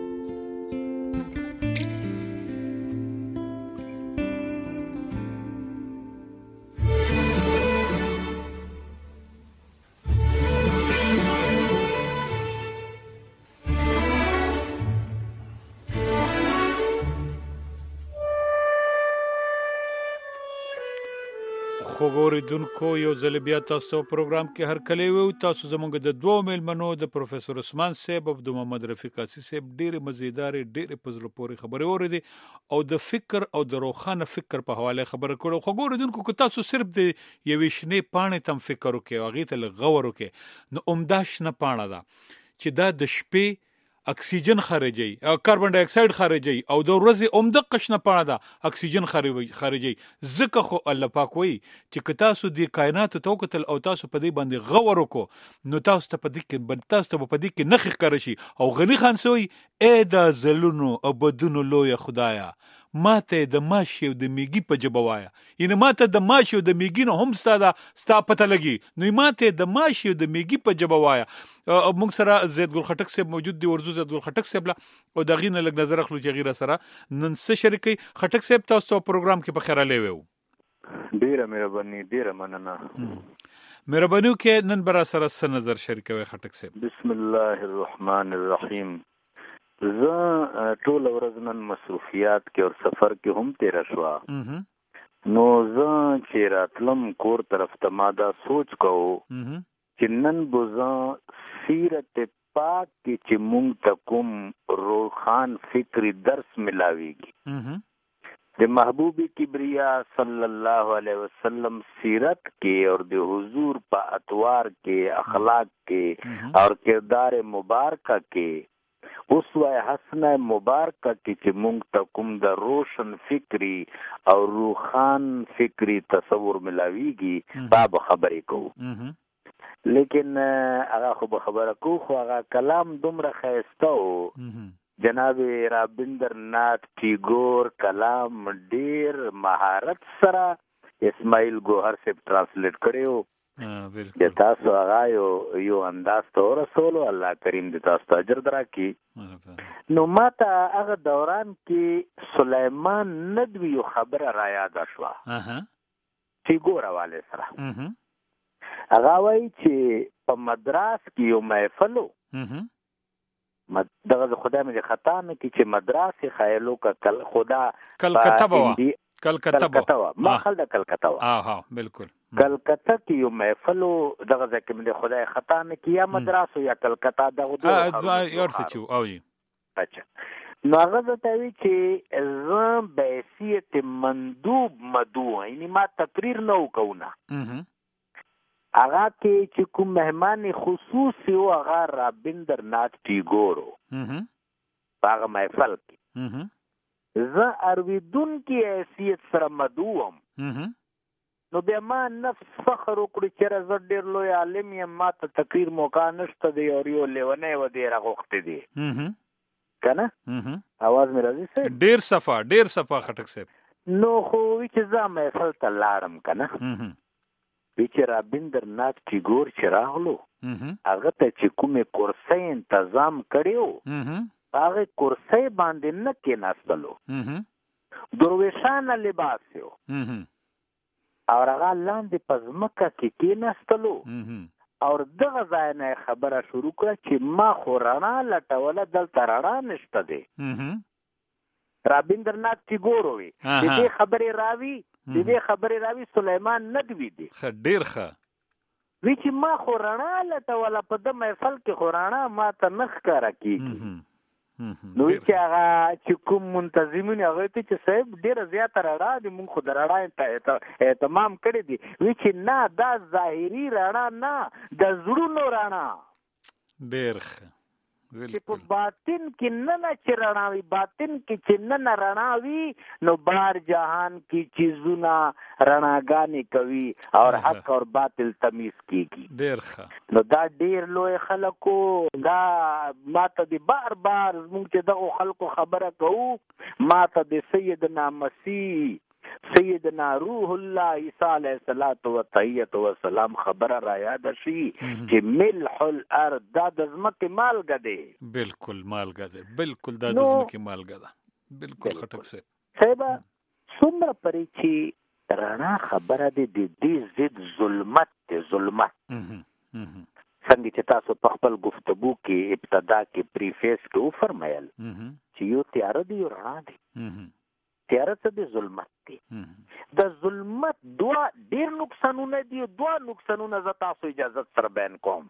Speaker 7: خوګوریدونکو یو ځل بیا تاسو پروګرام کې هر کله وو تاسو زموږ د دوه میلمنو د پروفیسور عثمان صاحب او د محمد رفیق اسی صاحب ډېر مزیدار ډېر پزړه پورې خبرې اوریدي او د فکر او د روخانه فکر په حواله خبره کړو. خوګوریدونکو کو تاسو صرف د یوې شنه پاڼې تم فکر وکړو هغه ته غور وکړو نو عمداش نه پاڼه ده چې دا د شپې اکسیجن خارجي او کاربن ډای اکساید خارجي او د ورځې عمده قشنه پاڼه ده اکسیجن خارجي ځکه خو الله پاک وایي چې تاسو د کائنات تو کتل او تاسو په دې باندې غور وکړو نو تاسو ته په دې کې تاسو ته په دې کې نخ ښکار شي او غنی خان سوی اې د زلونو او بدونو لوی خدایا ماته د ماشي او د میګي په جبه وایا ینه ماته د ماشي او د میګي نه هم ستاده ستا پته لګي نو ماته د ماشي او د میګي په جبه وایا. موږ سره زید ګل خټک صاحب موجود دی ورزو زید ګل خټک صاحب او د غینه لګ نظر اخلو چې غیره سره نن څه شریکي خټک صاحب تاسو پروګرام کې په خیره لیوو
Speaker 10: ډیره مهرباني ډیره مننه
Speaker 7: مهرباني کې نن برا سره څه نظر شریکوي خټک صاحب.
Speaker 10: بسم الله الرحمن الرحیم. زه ټول ورځ نن مصروفیات کې او سفر کې هم تیر شوا نو زه چې راتلم کور طرف ته ما دا سوچ کو چې نن بوزا سیرت پاک کې چې مونږ ته کوم روحان فکری درس ملاويږي د محبوب کبریا صلی الله علیه وسلم سیرت کې اور د حضور په اطوار کې اخلاق کې اور کردار مبارکہ کې اسوه حسنه مبارکه کې چې مونږ ته کوم د روشن فکری او روحان فکری تصور ملاويږي باب خبرې کوو لیکن هغه خو خبره کو خو هغه کلام دومره خیسته و جناب رابندر ناتھ ټیګور کلام ډیر مهارت سره اسماعیل ګوهر سے ټرانسلیټ کړو د تاسو هغه یو یو انداز ته رسولو الله کریم د تاسو اجر درکړي. نو ماته هغه دوران کې سلیمان ندوی خبره را یاد شوه ټیګور حواله سره هغه وایي چې په مدراس کې یو محفلو دغه خدای مې خطا نه کی چې مدرسې خیالو کا کل خدا
Speaker 7: کلکته وا کلکته
Speaker 10: وا ما خل د کلکته وا
Speaker 7: ها ها بالکل
Speaker 10: کلکته کې یو محفلو دغه ځکه مې خدای خطا نه کی یا مدرسه یا کلکته دغه
Speaker 7: ا یور څه او یي
Speaker 10: اچھا نو هغه ته وی چې زه بحیثیت مندوب مدعو یعنی ما تقریر نه وکونه هغه کې چې کوم مهمان خصوصي او هغه رابندر ناتھ ټیګورو هغه محفل کې زه ارویدون کې حیثیت سره مدعوم نو بیا ما نفس فخر وکړي چې زه ډېر لوی عالم یم ما ته تقریر موقع نشته دی او یو لیونی و دی راغوښتې دی کنه आवाज مې راځي سه
Speaker 7: ډیر صفه ډیر صفه خټک صاحب
Speaker 10: نو خو چې زه محفل ته لاړم کنه چې رابندرنات ټیګور چې راغلو هغه ته چې کومې کرسۍ تنظیم کړیو هغه کرسۍ باندې نه کېناستلو درویشانه لباس یو او هغه لاندې په ځمکه کې کېناستلو او دغه ځای نه خبره شروع کړه چې ما خو رڼا لټوله دلته رڼا نشته دی رابندرنات ټیګور وی د دې خبرې راوي د دې خبرې راوي سلیمان ندوی دی
Speaker 7: ډېر ښه
Speaker 10: وی چې ما خو رڼا لټوله په د محفل کې خو رڼا ما ته نه ښکاره کېږي نو چې هغه چې کوم منتظمین هغه ته چې صاحب ډېره زیاته رڼا دی مونږ خو د رڼا اهتمام کړی دی وی چې نه دا ظاهري رڼا نه د زړونو رڼا
Speaker 7: ډېر ښه
Speaker 10: چې په باطن کې نه نه چې رڼا وي باطن کې چې نه نه رڼا وي نو بار جهان کې چیزونه رڼاګانې کوي او حق او باطل تمیز کېږي
Speaker 7: ډېر ښه
Speaker 10: نو دا ډېر لوی خلکو دا ماته د بار بار موږ چې دغو خلکو خبره کوو ماته د سیدنا مسیح سیدنا روح الله عیسی علیه الصلاۃ والسلام خبره را یاد شي چې ملح الارض دا د ځمکې مالګه دی
Speaker 7: بالکل مالګه دی بالکل دا د ځمکې مالګه ده بالکل خټک صاحب
Speaker 10: صاحب څومره پرې چې رڼا خبره دی د دې ضد ظلمت دی ظلمت څنګه چې تاسو په خپل گفتگو کې ابتدا کې پریفیس کې وفرمایل چې یو تیاره دی یو رڼا دی تیاره څه دی ظلمت دی د ظلمت دوه ډېر نقصانونه دي دوه نقصانونه زه تاسو اجازت سره بیان کوم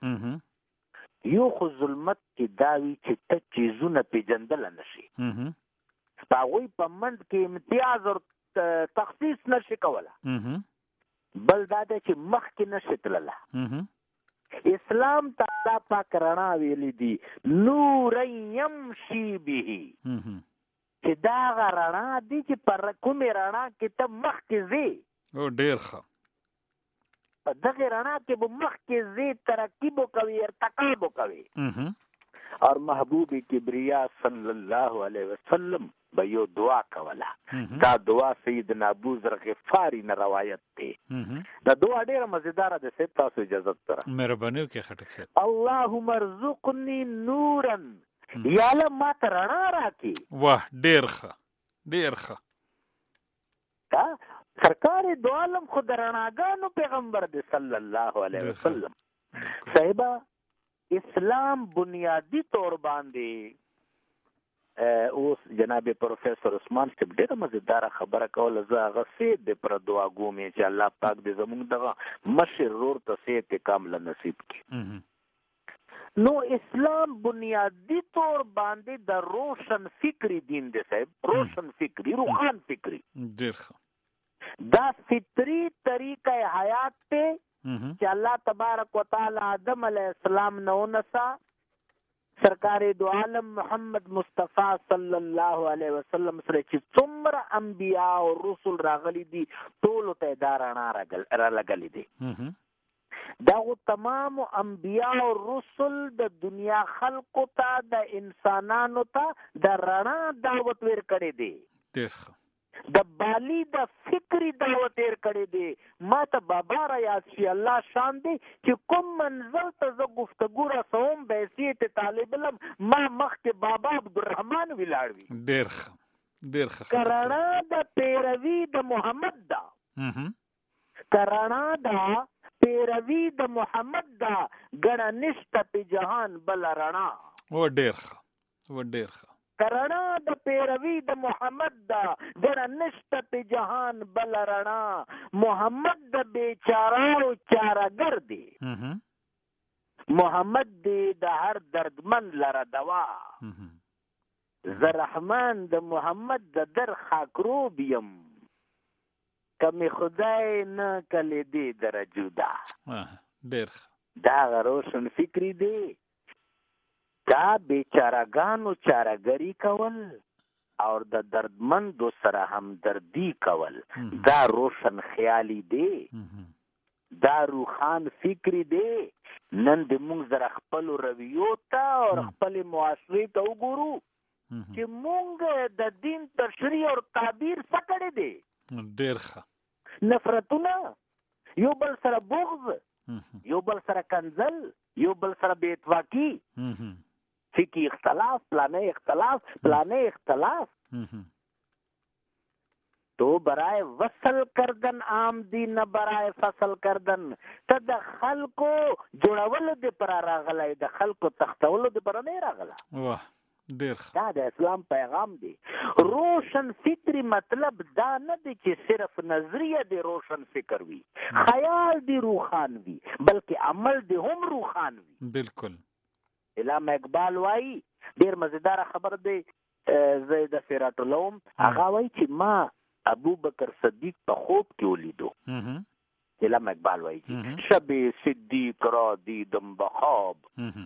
Speaker 10: یو خو ظلمت کې دا وي چې ته چیزونه پیژندلی نه شي په هغوی په منځ کې امتیاز او تخصیص نه شي کولی بل دا دی چې مخکې نه شي تللی اسلام ته الله پاک رڼا ویلی دي نور یمشي به چې دا هغه رڼا دي چې پر کومې رڼا کې ته مخکې ځې
Speaker 7: او ډېر ښه
Speaker 10: په دغې رڼا کې به مخکې ځې ترقیب وکوي ارتقاب وکوي اور محبوب کبریا صلی الله علیه وسلم به یو دعا کوله دا دعا سیدنا ابو ذر غفاري نه روایت دی دا دعا ډېره مزیداره ده صاحب تاسو اجازت سره
Speaker 7: مهرباني وکړئ خټک صاحب
Speaker 10: اللهم ارزقني نورا یا له ما ته رڼا راکړي
Speaker 7: واه ډېر ښه ډېر ښه
Speaker 10: سرکار دو عالم خو د رڼاګانو پیغمبر دی صلی الله علیه وسلم صاحبه اسلام بنیادی طور باندې اوس جناب پروفیسور عثمان صاحب ډېره مزیداره خبره کوله زه هغه سید دی پر دعا ګوم چې الله پاک دې زموږ دغه مشر ورور ته صحت کامله نصیب کړي نو اسلام بنیادی طور باندې د روشن فکری دین دی صاحب روشن فکری روحان فکری دا فطری طریقہ حیات ته چې الله تبارک وتعالی آدم علیہ السلام نو نسا سرکار دو عالم محمد مصطفی صلی الله علیه وسلم سره چې څومره انبیاء او رسول راغلي دي ټول ته دا رڼا را لګلې دي داغو تمام انبیاء و رسل د دنیا خلقو تا د انسانانو تا د رڼا دعوت ور کړی دی د بالی د فکری دعوت ور کړی دی ما ته بابا را یاد شي الله شان دی چې کوم منزل ته ز گفتگو را سوم بیسیت طالب علم ما مخ کې بابا عبدالرحمن ویلاړ وی
Speaker 7: ډیر ډیر
Speaker 10: کرانا د پیروي د محمد دا کرانا دا پیروی د محمد دا ګڼه نشته په جهان بل رڼا
Speaker 7: و ډېر ښه و ډېر ښه
Speaker 10: رڼا د پیروی د محمد دا ګڼه نشته په جهان بل رڼا محمد د بیچاره او چارهګر دی محمد دی د هر دردمن لره دوا زه رحمان د محمد د در خاکروب یم کمی خدای نه کلی دی در جدا
Speaker 7: ډېر
Speaker 10: دا روشن فکری دی دا بیچارهګانو چارهګري کول او د دردمندو سره همدردي کول دا روشن خیالي دی دا روحان فکری دی نن د موږ زره خپل رویو ته او خپل معاشرې ته وګورو چې مونږ د دین تشریح او تعبیر څه کړی دی.
Speaker 7: ډېر ښه.
Speaker 10: نفرتونه، یو بل سره بغض، یو بل سره کنزل، یو بل سره بے اتفاقی، فقهی اختلاف، پلانه اختلاف، پلانه اختلاف. تو برائے وصل کردن آمدی نه برائے فصل کردن. ته د خلکو جوړولو د پر راغلی، د خلکو تختولو د پر نه راغله.
Speaker 7: واه ډېر ښه.
Speaker 10: دا د اسلام پیغام دی. روشن فکری مطلب دا نه دی چې صرف نظریه دی روشن فکر وي، خیال دی روخان وي، بلکې عمل دی هم روخان وي.
Speaker 7: بالکل.
Speaker 10: علامه اقبال وایي، ډېر مزیدار خبر دی، زه د سیراتلوم، هغه وایي چې ما ابو بکر صدیق په خوب کې ولیدو. علامه اقبال وایي شب صدیق را دیدم بخواب،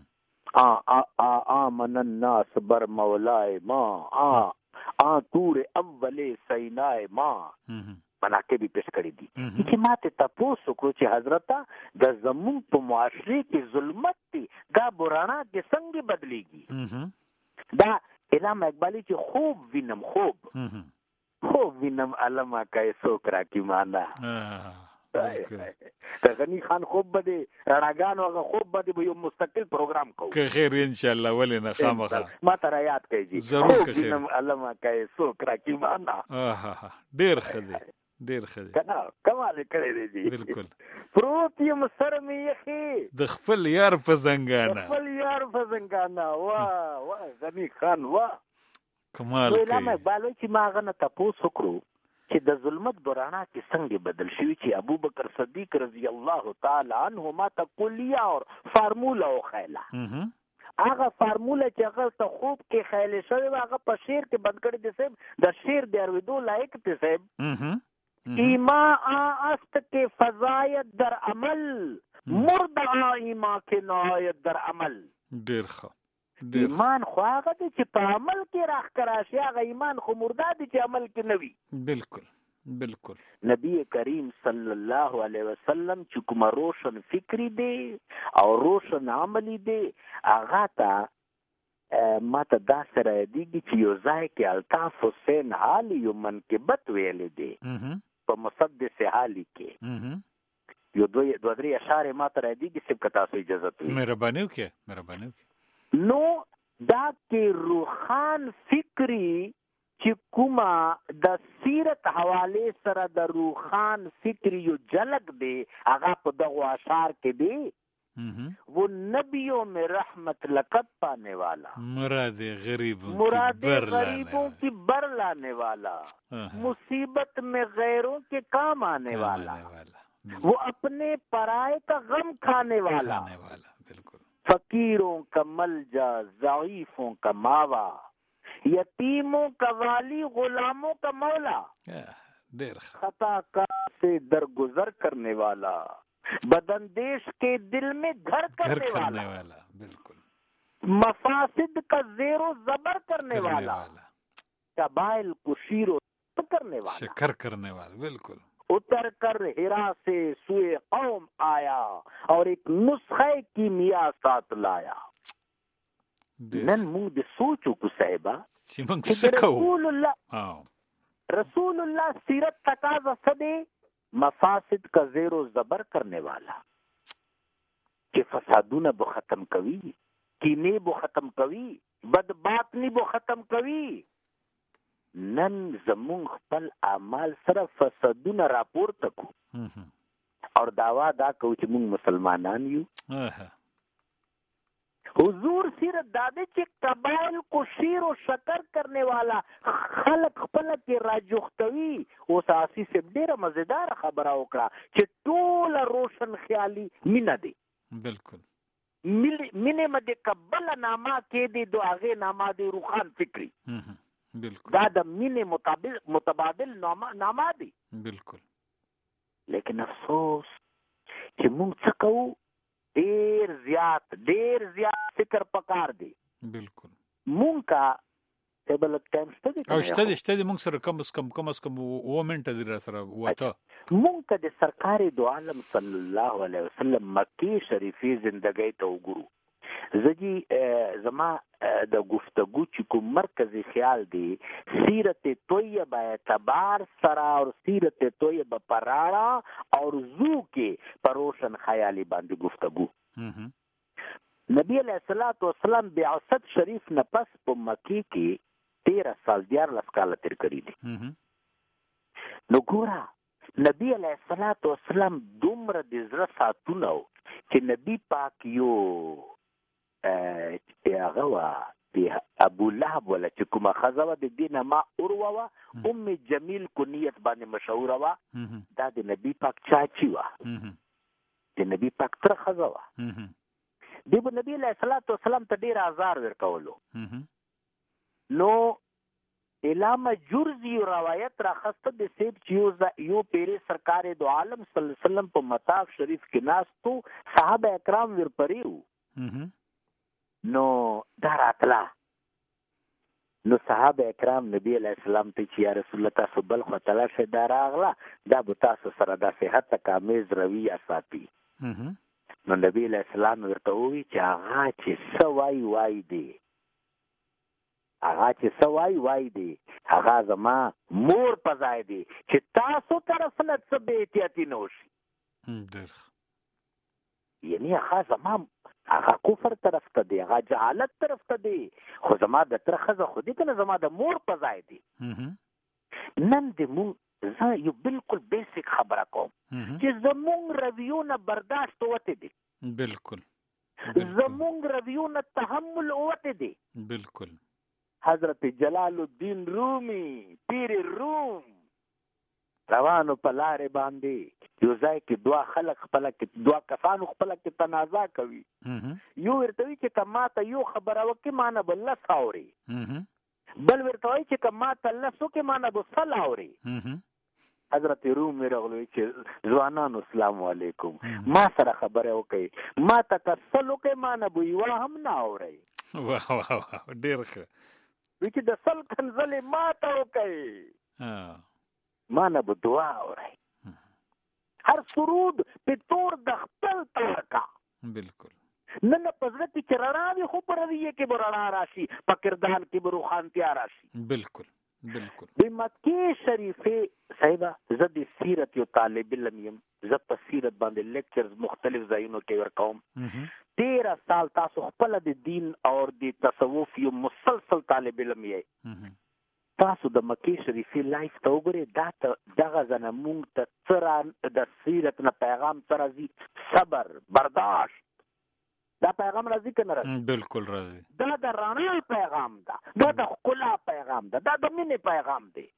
Speaker 10: آمن الناس بر مولای ما، آ طور اول سینای ما. مناقب یې پیش کړي دي چې ما ته تپوس وکړو چې حضرته د زمون په معاشرې کې ظلمت دی، دا برانا کې څنګه بدلیږي. دا علامه اقبالي چې خوب وینم، خوب خوب وینم علما کای سوکرا کی معنا. غنی خان خوب بده، رڼاګان هغه خوب بده، به یو مستقل پروګرام کوو
Speaker 7: که خیر ان شاء الله. ولې نه خامخا
Speaker 10: ما ته یاد کړئ
Speaker 7: ضرور. که
Speaker 10: خیر علما کای سوکرا کی معنا.
Speaker 7: ډېر ښه دی، ډېر ښه دی.
Speaker 10: کنه کمال کړی دی.
Speaker 7: بالکل.
Speaker 10: پروت یم سر مې یخي
Speaker 7: د خپل یار په زنګانه،
Speaker 10: خپل یار په زنګانه. واه واه غنی خان واه
Speaker 7: کمال کوي.
Speaker 10: علامه اقبال چې ما هغه نه تپوس وکړو چې د ظلمت برانا کې څنګه بدل شوي، چې ابو بکر صدیق رضی الله تعالی عنه ما ته کلیه او فارموله وښیله. هغه فارموله چې هغه ته خوب کې خیال شوی هغه په شعر کې بند کړی دی صاحب. د شعر د اورېدو لایق دی صاحب. ایما است کے فضایت در عمل، مرد ایما کے نهایت در عمل.
Speaker 7: ډېر ښه.
Speaker 10: ایمان خو هغه دی چې په عمل کې راښکاره شي، هغه ایمان خو مرده دی چې عمل کې نه وي.
Speaker 7: بالکل بالکل.
Speaker 10: نبی کریم صلی الله علیه وسلم چې کومه روشن فکری دی او روشن عملی دی، هغه ته ما ته دا سره یادېږي چې یو ځای کې الطاف حسین حالي یو منقبت ویلی دی په مسدس حالي کې. یو دوه درې اشعار ما ته یادېږي صاحب، که تاسو اجازت وي.
Speaker 7: مهرباني وکړئ، مهرباني وکړئ.
Speaker 10: نو دا کې روحان فکری چې کومه د سیرت حواله سره د روحان فکری یو جلک دی، هغه په دغه اشعار کې دی. وہ نبیوں میں رحمت لقب پانے والا،
Speaker 7: مراد غریبوں
Speaker 10: مراد غریبوں کی بر لانے والا، مصیبت میں غیروں کے کام آنے والا، وہ اپنے پرائے کا غم کھانے والا، فقیروں کا ملجا، ضعیفوں کا ماوا، یتیموں کا والی، غلاموں کا مولا، خطا کار سے درگزر کرنے والا، بدندیش کے دل میں گھر کرنے والا، بالکل مفاسد کا زیر و زبر کرنے والا، قبائل کو شیر و کرنے والا،
Speaker 7: شکر کرنے والا، بالکل
Speaker 10: اتر کر ہرا سے سوئے قوم آیا اور ایک نسخہ کیمیا ساتھ لایا. نن مونږ د سوچو کو صاحبہ
Speaker 7: چې موږ څه کوو.
Speaker 10: رسول الله رسول الله سیرت تقاضا څه دی؟ مفاسد کا زیر و زبر کرنے والا، چې فسادونه به ختم کوي، کینې به ختم کوي، بد باطنی به ختم کوي. نن زمون خپل اعمال سره فسادونه راپورته کو او دعوا دا کو چې مونږ مسلمانان یو. حضور سیرت داده چې قبائل کو شیر و شکر کرنے والا خلق خپل کې راجوختوي. اوس آسی سے ډیره مزیدار خبره وکړه چې ټول روشن خیالي مینه دی.
Speaker 7: بالکل
Speaker 10: مینه مده قبل نامه کې دی، دو هغه نامه دی روحان فکری.
Speaker 7: بالکل
Speaker 10: دا د مینې متبادل متبادل نامه دی.
Speaker 7: بالکل.
Speaker 10: لیکن افسوس چې موږ څه کوو، ډیر زیات ډیر زیات فکر پکار دی.
Speaker 7: بالکل.
Speaker 10: مونږ کا بل ټایم شته
Speaker 7: او شته دي شته دي موږ سره کم از کم کم از کم و منټه دی را سره وته.
Speaker 10: مونږ ته د سرکار دو عالم صلی الله علیه وسلم مکی شریفی زندګۍ ته وګورو. زجی زما د گفتگو چې کوم مرکزی خیال دی سیرت طیبه اعتبار سرا اور سیرت طیبه پراڑا اور زو کې پروشن خیالی باندې گفتگو. نبی علیہ الصلوۃ والسلام بعثت شریف نه پس په مکی کې تیرہ سال دیارلس کاله تیر کړی دي. نو ګورا نبی علیہ الصلوۃ والسلام دومره د زړه ساتونه چې نبی پاک یو هغه وا د ابو لهب ولا چې کومه خزوه د دینه ما اوروا وا ام جمیل کنیت باندې مشهوره وا دا د نبی پاک چاچی وا د نبی پاک تر خزوه دیو نبی علیہ الصلوۃ والسلام ته ډیر آزار ورکولو. نو علامه جرزی روایت را خسته د سید چې یو پیری سرکار دو عالم صلی الله علیه وسلم په مطاف شریف کې ناستو صحابه کرام ور پریو. نو داراتلا نو صحابه کرام نبی علیہ السلام ته چې یا رسول الله تاسو بل خو تعالی شه دراغلا دا به تاسو سره د صحت کامیز رویه ساتي. نو نبی علیہ السلام ورته وی چې هغه چې سوای وای دی هغه چې سوای وای دی هغه زما مور پزای دی چې تاسو طرف نه څه به احتیاطي نوشي
Speaker 7: درخ
Speaker 10: یعنی هغه زما هغه کفر طرف ته دی هغه جهالت طرف ته دی خو زما د تر خزه خو دې کنه زما د مور پزای دی. نن دې مون زه یو بالکل بیسیک خبره کوم چې زمونږ رویونه برداشت وته دي
Speaker 7: بالکل
Speaker 10: زمونږ رویونه تحمل وته دي
Speaker 7: بالکل.
Speaker 10: حضرت جلال الدین رومی پیر روم روانو په لارې باندې یو ځای کې دوه خلک خپله کې دوه کسانو خپله کې تنازع کوي. یو ورته وایي چې که ما ته یو خبره وکړي ما نه به لس اوري بل ورته وایي چې که ما ته لس وکړي ما نه به سل اوري. حضرت روم ورغلو چې ځوانانو السلام علیکم ما سره خبره وکړي ما ته که سل وکړي ما نه به یوه هم نه اوري.
Speaker 7: واه واه واه ډېر ښه.
Speaker 10: وی چې د سل کنځلې ما ته وکړي ما نه به دعا اوري. هر سرود په تور د خپل طرقه
Speaker 7: بالکل
Speaker 10: نه نه په زړه کې چې رڼا وي خو په رویه کې به رڼا راشي په کردار کې به روښانتیا راشي.
Speaker 7: بالکل بالکل.
Speaker 10: د مکې شریفې صاحبه زه د سیرت یو طالب علم یم زه په سیرت باندې لیکچرز مختلف ځایونو کې ورکوم. تیرہ سال تاسو خپل د دین او د تصوف یو مسلسل طالب علم یې تاسو د مکې شریفې لایف ته وګورئ دا ته دغه ځنه مونږ ته څه د سیرت نه پیغام څه راځي صبر برداشت دا پیغام راځي که نه راځي؟
Speaker 7: بالکل راځي.
Speaker 10: دا د رڼا پیغام ده دا د ښکلا پیغام ده دا د مینې پیغام دی.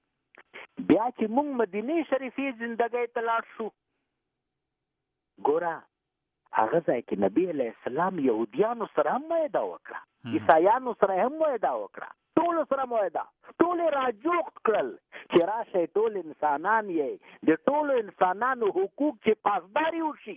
Speaker 10: بیا چې مونږ مدینې شریفې زندګۍ ته لاړ شو ګوره هغه ځای کې نبی علیہ السلام یهودیانو سره هم معاهده وکړه عیسایانو سره هم معاهده وکړه ټولو سره معاهده ټول یې راجوخت کړل چې راشئ ټول انسانان یې د ټولو انسانانو حقوق چې پاسداري وشي.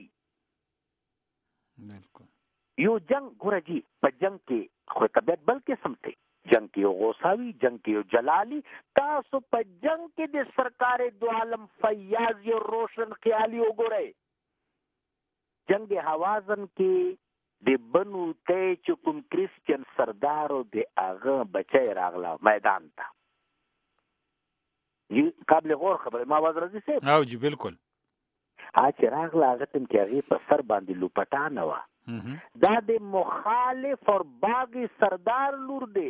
Speaker 7: بالکل
Speaker 10: یو جنگ ګوره جی په جنگ کې خو طبیعت بل قسم دی جنگ کې یو غوساوي جنگ کې یو جلالي تاسو په جنگ کې د سرکار دو عالم فیاض یو روشن خیالي وګورئ. جنگ حوازن کې د بنو ته چې کوم کریسچن سردارو د هغه بچی راغله میدان ته قابل غور خبره ما واز راځي صاحب
Speaker 7: او جی بالکل
Speaker 10: ها چې راغله هغه تم کې هغه په سر باندې لوپټانه وا دا د مخالف اور باغی سردار لور دی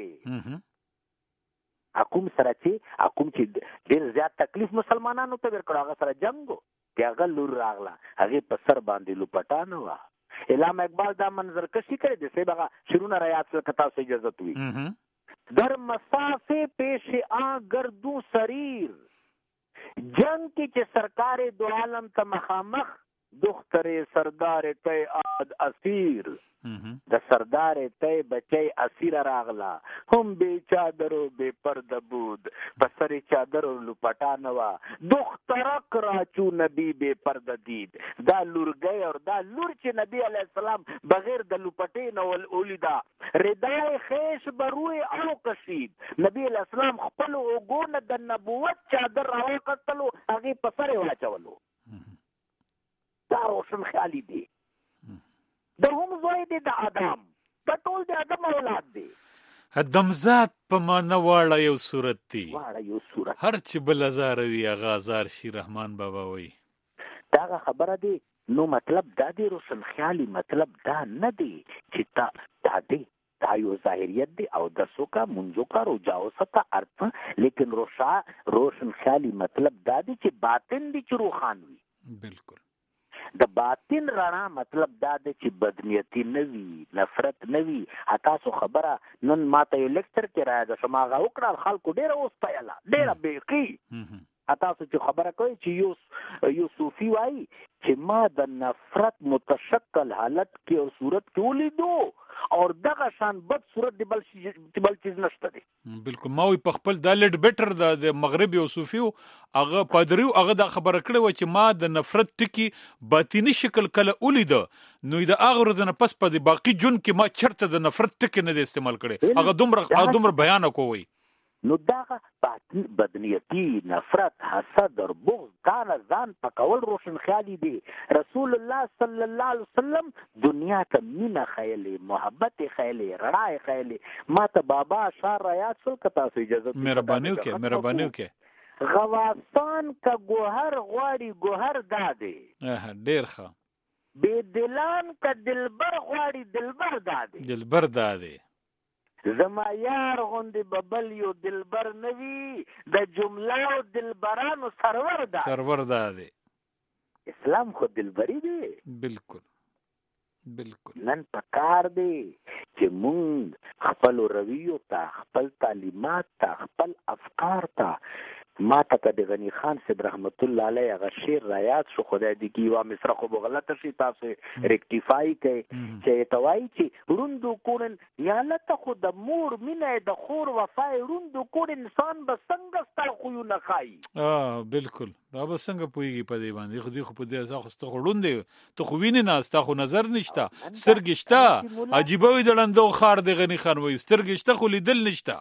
Speaker 10: حکوم سره چې حکوم چې ډیر زیات تکلیف مسلمانانو ته ورکړه هغه سره جنگو چې هغه لور راغله هغه په سر باندې لوپټانه وا. علامه اقبال دا منظر کشی کړی دی صاحب هغه شروع ریاض سے کتا سے اجازت ہوئی در مسافه پیش آ گردو سریر جنگ کی چې سرکار دو عالم ته مخامخ دختر سردار ته آد اسیر د سردار ته بچی اسیر راغلا هم بے چادر و بے پرده بود پسر چادر و لپټانه وا دخترک راچو نبی بے پرده دید دا لورګي اور دا لور چې نبی علیہ السلام بغیر د لپټې نه ولیدا ردای خیش بروي او کشید نبی علیہ السلام خپل وګونه د نبوت چادر راوکتلو هغه پسر واچولو دا روشن خیالي دی د هم زوی دی د آدم دا ټول د آدم اولاد دی.
Speaker 7: دمزات په معنا واړه یو صورت دی،
Speaker 10: واړه یو صورت،
Speaker 7: هر چې بل هزار وي هغه هزار شي. رحمان بابا وایي
Speaker 10: دا خبره دی. نو مطلب دا دی، روشن خیالي مطلب دا نه دی چې تا دا دی، دا یو ظاهریت دی او دسو کا منځو کا رجاو ستا ارث، لیکن روشا روشن خیالي مطلب دا دی چې باطن دی چې روخان وي.
Speaker 7: بالکل.
Speaker 10: د باطن رڼا مطلب دا دی چې بدنیتی نه وي، نفرت نه وي. تاسو خبره نن ماته یو لیکچر کې راځه شما هغه وکړه، خلکو ډېره وستایله، ډېره بیخي. تاسو چې خبره کوي چې یو یو صوفي وایي چې ما د نفرت متشکل حالت کې او صورت کې ولیدو او دغه شان بد صورت دی بل بل چیز نشته دی.
Speaker 7: بالکل. ما وی په خپل د لډ بیټر د مغربي او صوفي هغه پادریو هغه دا خبره کړې و چې ما د نفرت ټکی باطینی شکل کله ولید، نو د هغه ورځې پس په د باقی جون کې ما چرته د نفرت ټکی نه استعمال کړي. هغه دومره دومره بیان کوي.
Speaker 10: نو دغه بدنیتی، نفرت، حسد او بغض ځان ځان پکول روشن خیالي دی. رسول الله صلی الله علیه وسلم دنیا ته مینه خیالي، محبت خیالي، رڼا خیالي. ما ته بابا اشعار را یاد شول، که تاسو اجازه
Speaker 7: مهرباني وکړئ مهرباني وکړئ.
Speaker 10: غواستان که گوهر غواړي گوهر دادی،
Speaker 7: ډېر ښه.
Speaker 10: بې دلان که دلبر غواړي دلبر دادی،
Speaker 7: دلبر دادی.
Speaker 10: زما یار غوندې ببل یو دلبر نوي، د جمله او دلبرانو سرور دا
Speaker 7: سرور دا دی.
Speaker 10: اسلام خو دلبری دی.
Speaker 7: بالکل بالکل.
Speaker 10: نن پکار دی چې مونږ خپل رویو ته، خپل تعلیمات ته، خپل افکار ته. ما ته که د غنی خان صاحب رحمت الله علیه هغه شعر را یاد شو، خدای دې کي یوه مصره خو به غلطه شي، تاسو ریکټیفای کوئ، چې ته وایي چې ړوندو کوڼن یالته خو د مور مینه د خور وفای، ړوندو کوڼ انسان به څنګه ستا خویونه ښایي.
Speaker 7: بالکل. دا به څنګه پوهېږي په دې باندې؟ خو دې خو په دې اساس خو ستا خو ړوند دی، ته خو وینې نه، ستا خو نظر نشته، سترګې شته. عجیبه وي د ړندو خار د غني خان وایي سترګې شته خو لیدل نشته.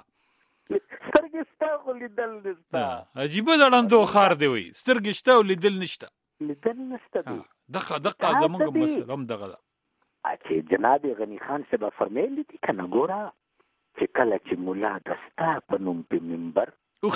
Speaker 10: سترګې شته خو لیدل نشته.
Speaker 7: عجیبه د ړندو خار دی وایي سترګې شته او لیدل نشته.
Speaker 10: لیدل نشته دی.
Speaker 7: دغه دغه زموږ مسله هم دغه ده
Speaker 10: چې جناب غني خان صاحب فرمایلی دي که نه، ګوره چې کله چې ملا د ستا په نوم په منبر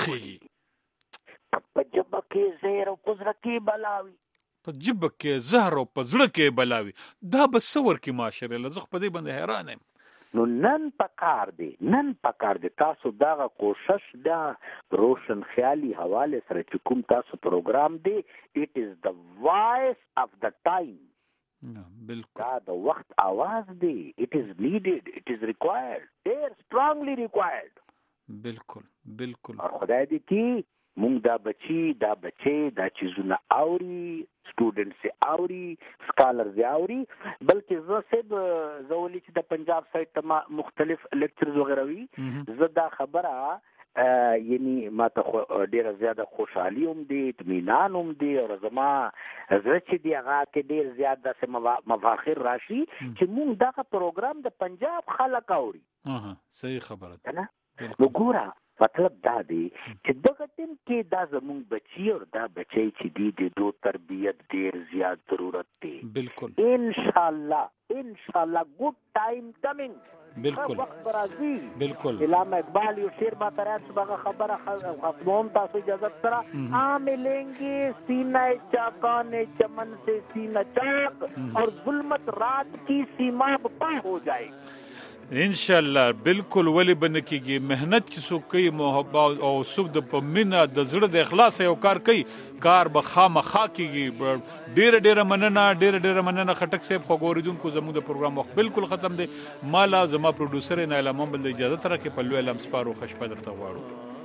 Speaker 7: وخېږي،
Speaker 10: په ژبه کې زهر او په زړه کې بلا وي،
Speaker 7: په ژبه کې زهر او په زړه کې بلا وي. دا به څه ورکړي معاشرې له؟ زه خو په دې باندې حیران یم.
Speaker 10: نو نن پکار دی، نن پکار دی تاسو دغه کوشش دا روشن خیالي حواله سره چې کوم تاسو پروګرام دی، it is the voice of the time.
Speaker 7: بالکل.
Speaker 10: دا د وخت आवाज دی. it is needed, it is required, very strongly required.
Speaker 7: بالکل بالکل.
Speaker 10: خدای دې کی مونږ دا بچی دا بچی دا چیزونه اوري، سټوډنټس اوري، سکالرز اوري. بلکې زه صاحب زه ولې چې د پنجاب سایډ ته مختلف لیکچرز وغیره وي، زه دا خبره یعنی ما ته ډېره زیاده خوشحالي هم دی، اطمینان هم دی، او زما زړه چې دی هغه کې ډېر زیات داسې مفاخر راشي چې مونږ دغه پروګرام د پنجاب خلک اوري.
Speaker 7: صحیح خبره ده.
Speaker 10: نو ګوره مطلب دا دی چې دغه ټیم کې دا زموږ بچي او دا بچی چې دی د دو تربیت ډېر زیات ضرورت دی.
Speaker 7: بالکل.
Speaker 10: انشاءالله انشاءالله ګډ ټایم کمینګ.
Speaker 7: بالکل.
Speaker 10: وخت راځي.
Speaker 7: بالکل.
Speaker 10: علامه اقبال یو شعر ما ته راځي، هغه خبره ختموم تاسو اجازه سره. آ ملیں سینہ چاکان چمن سے سینہ چاک اور ظلمت رات کی سیماب پا ہو جائے.
Speaker 7: انشاءالله. بالکل. ولی بنه کېږي محنت چې څوک کوي محبت او څوک د په مینه د زړه د اخلاص یو کار کوي، کار به خامخا کېږي. ډېره ډېره مننه ډېره ډېره مننه خټک صاحب. خو ګورېدونکو زموږ د پروګرام وخت بالکل ختم دی. مالا زما پروډوسر نایله محمد له اجازه تر کې په لوی علم سپارو ښه شپه درته غواړو.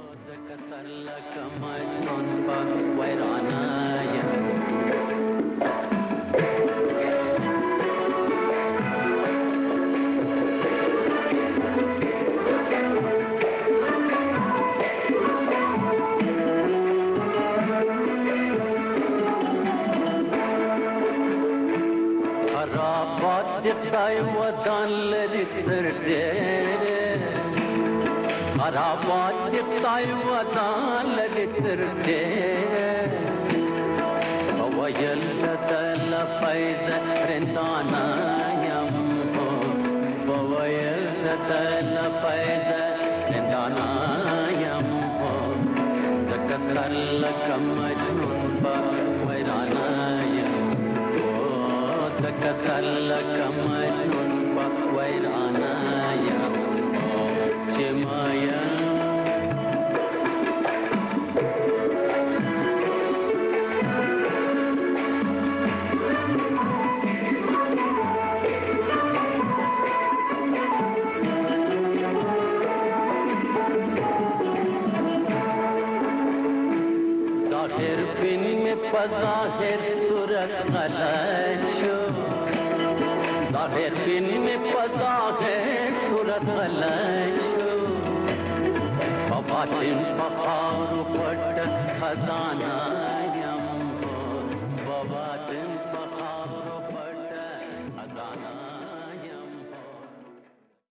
Speaker 11: خدای وطن لري تر دې خرابات دې خدای وطن لري تر دې او ویل تل فایز رندانا یم او ویل دل پیدا دانایم هو دکسر لکم مجنون با ویرانایم هو دکسر لکم مجنون با ویرانایم هو چمایم ظاهر صورت غلط شو ظاهر بین میں ظاہر صورت غلط شو باطن بخار پٹ خزانہ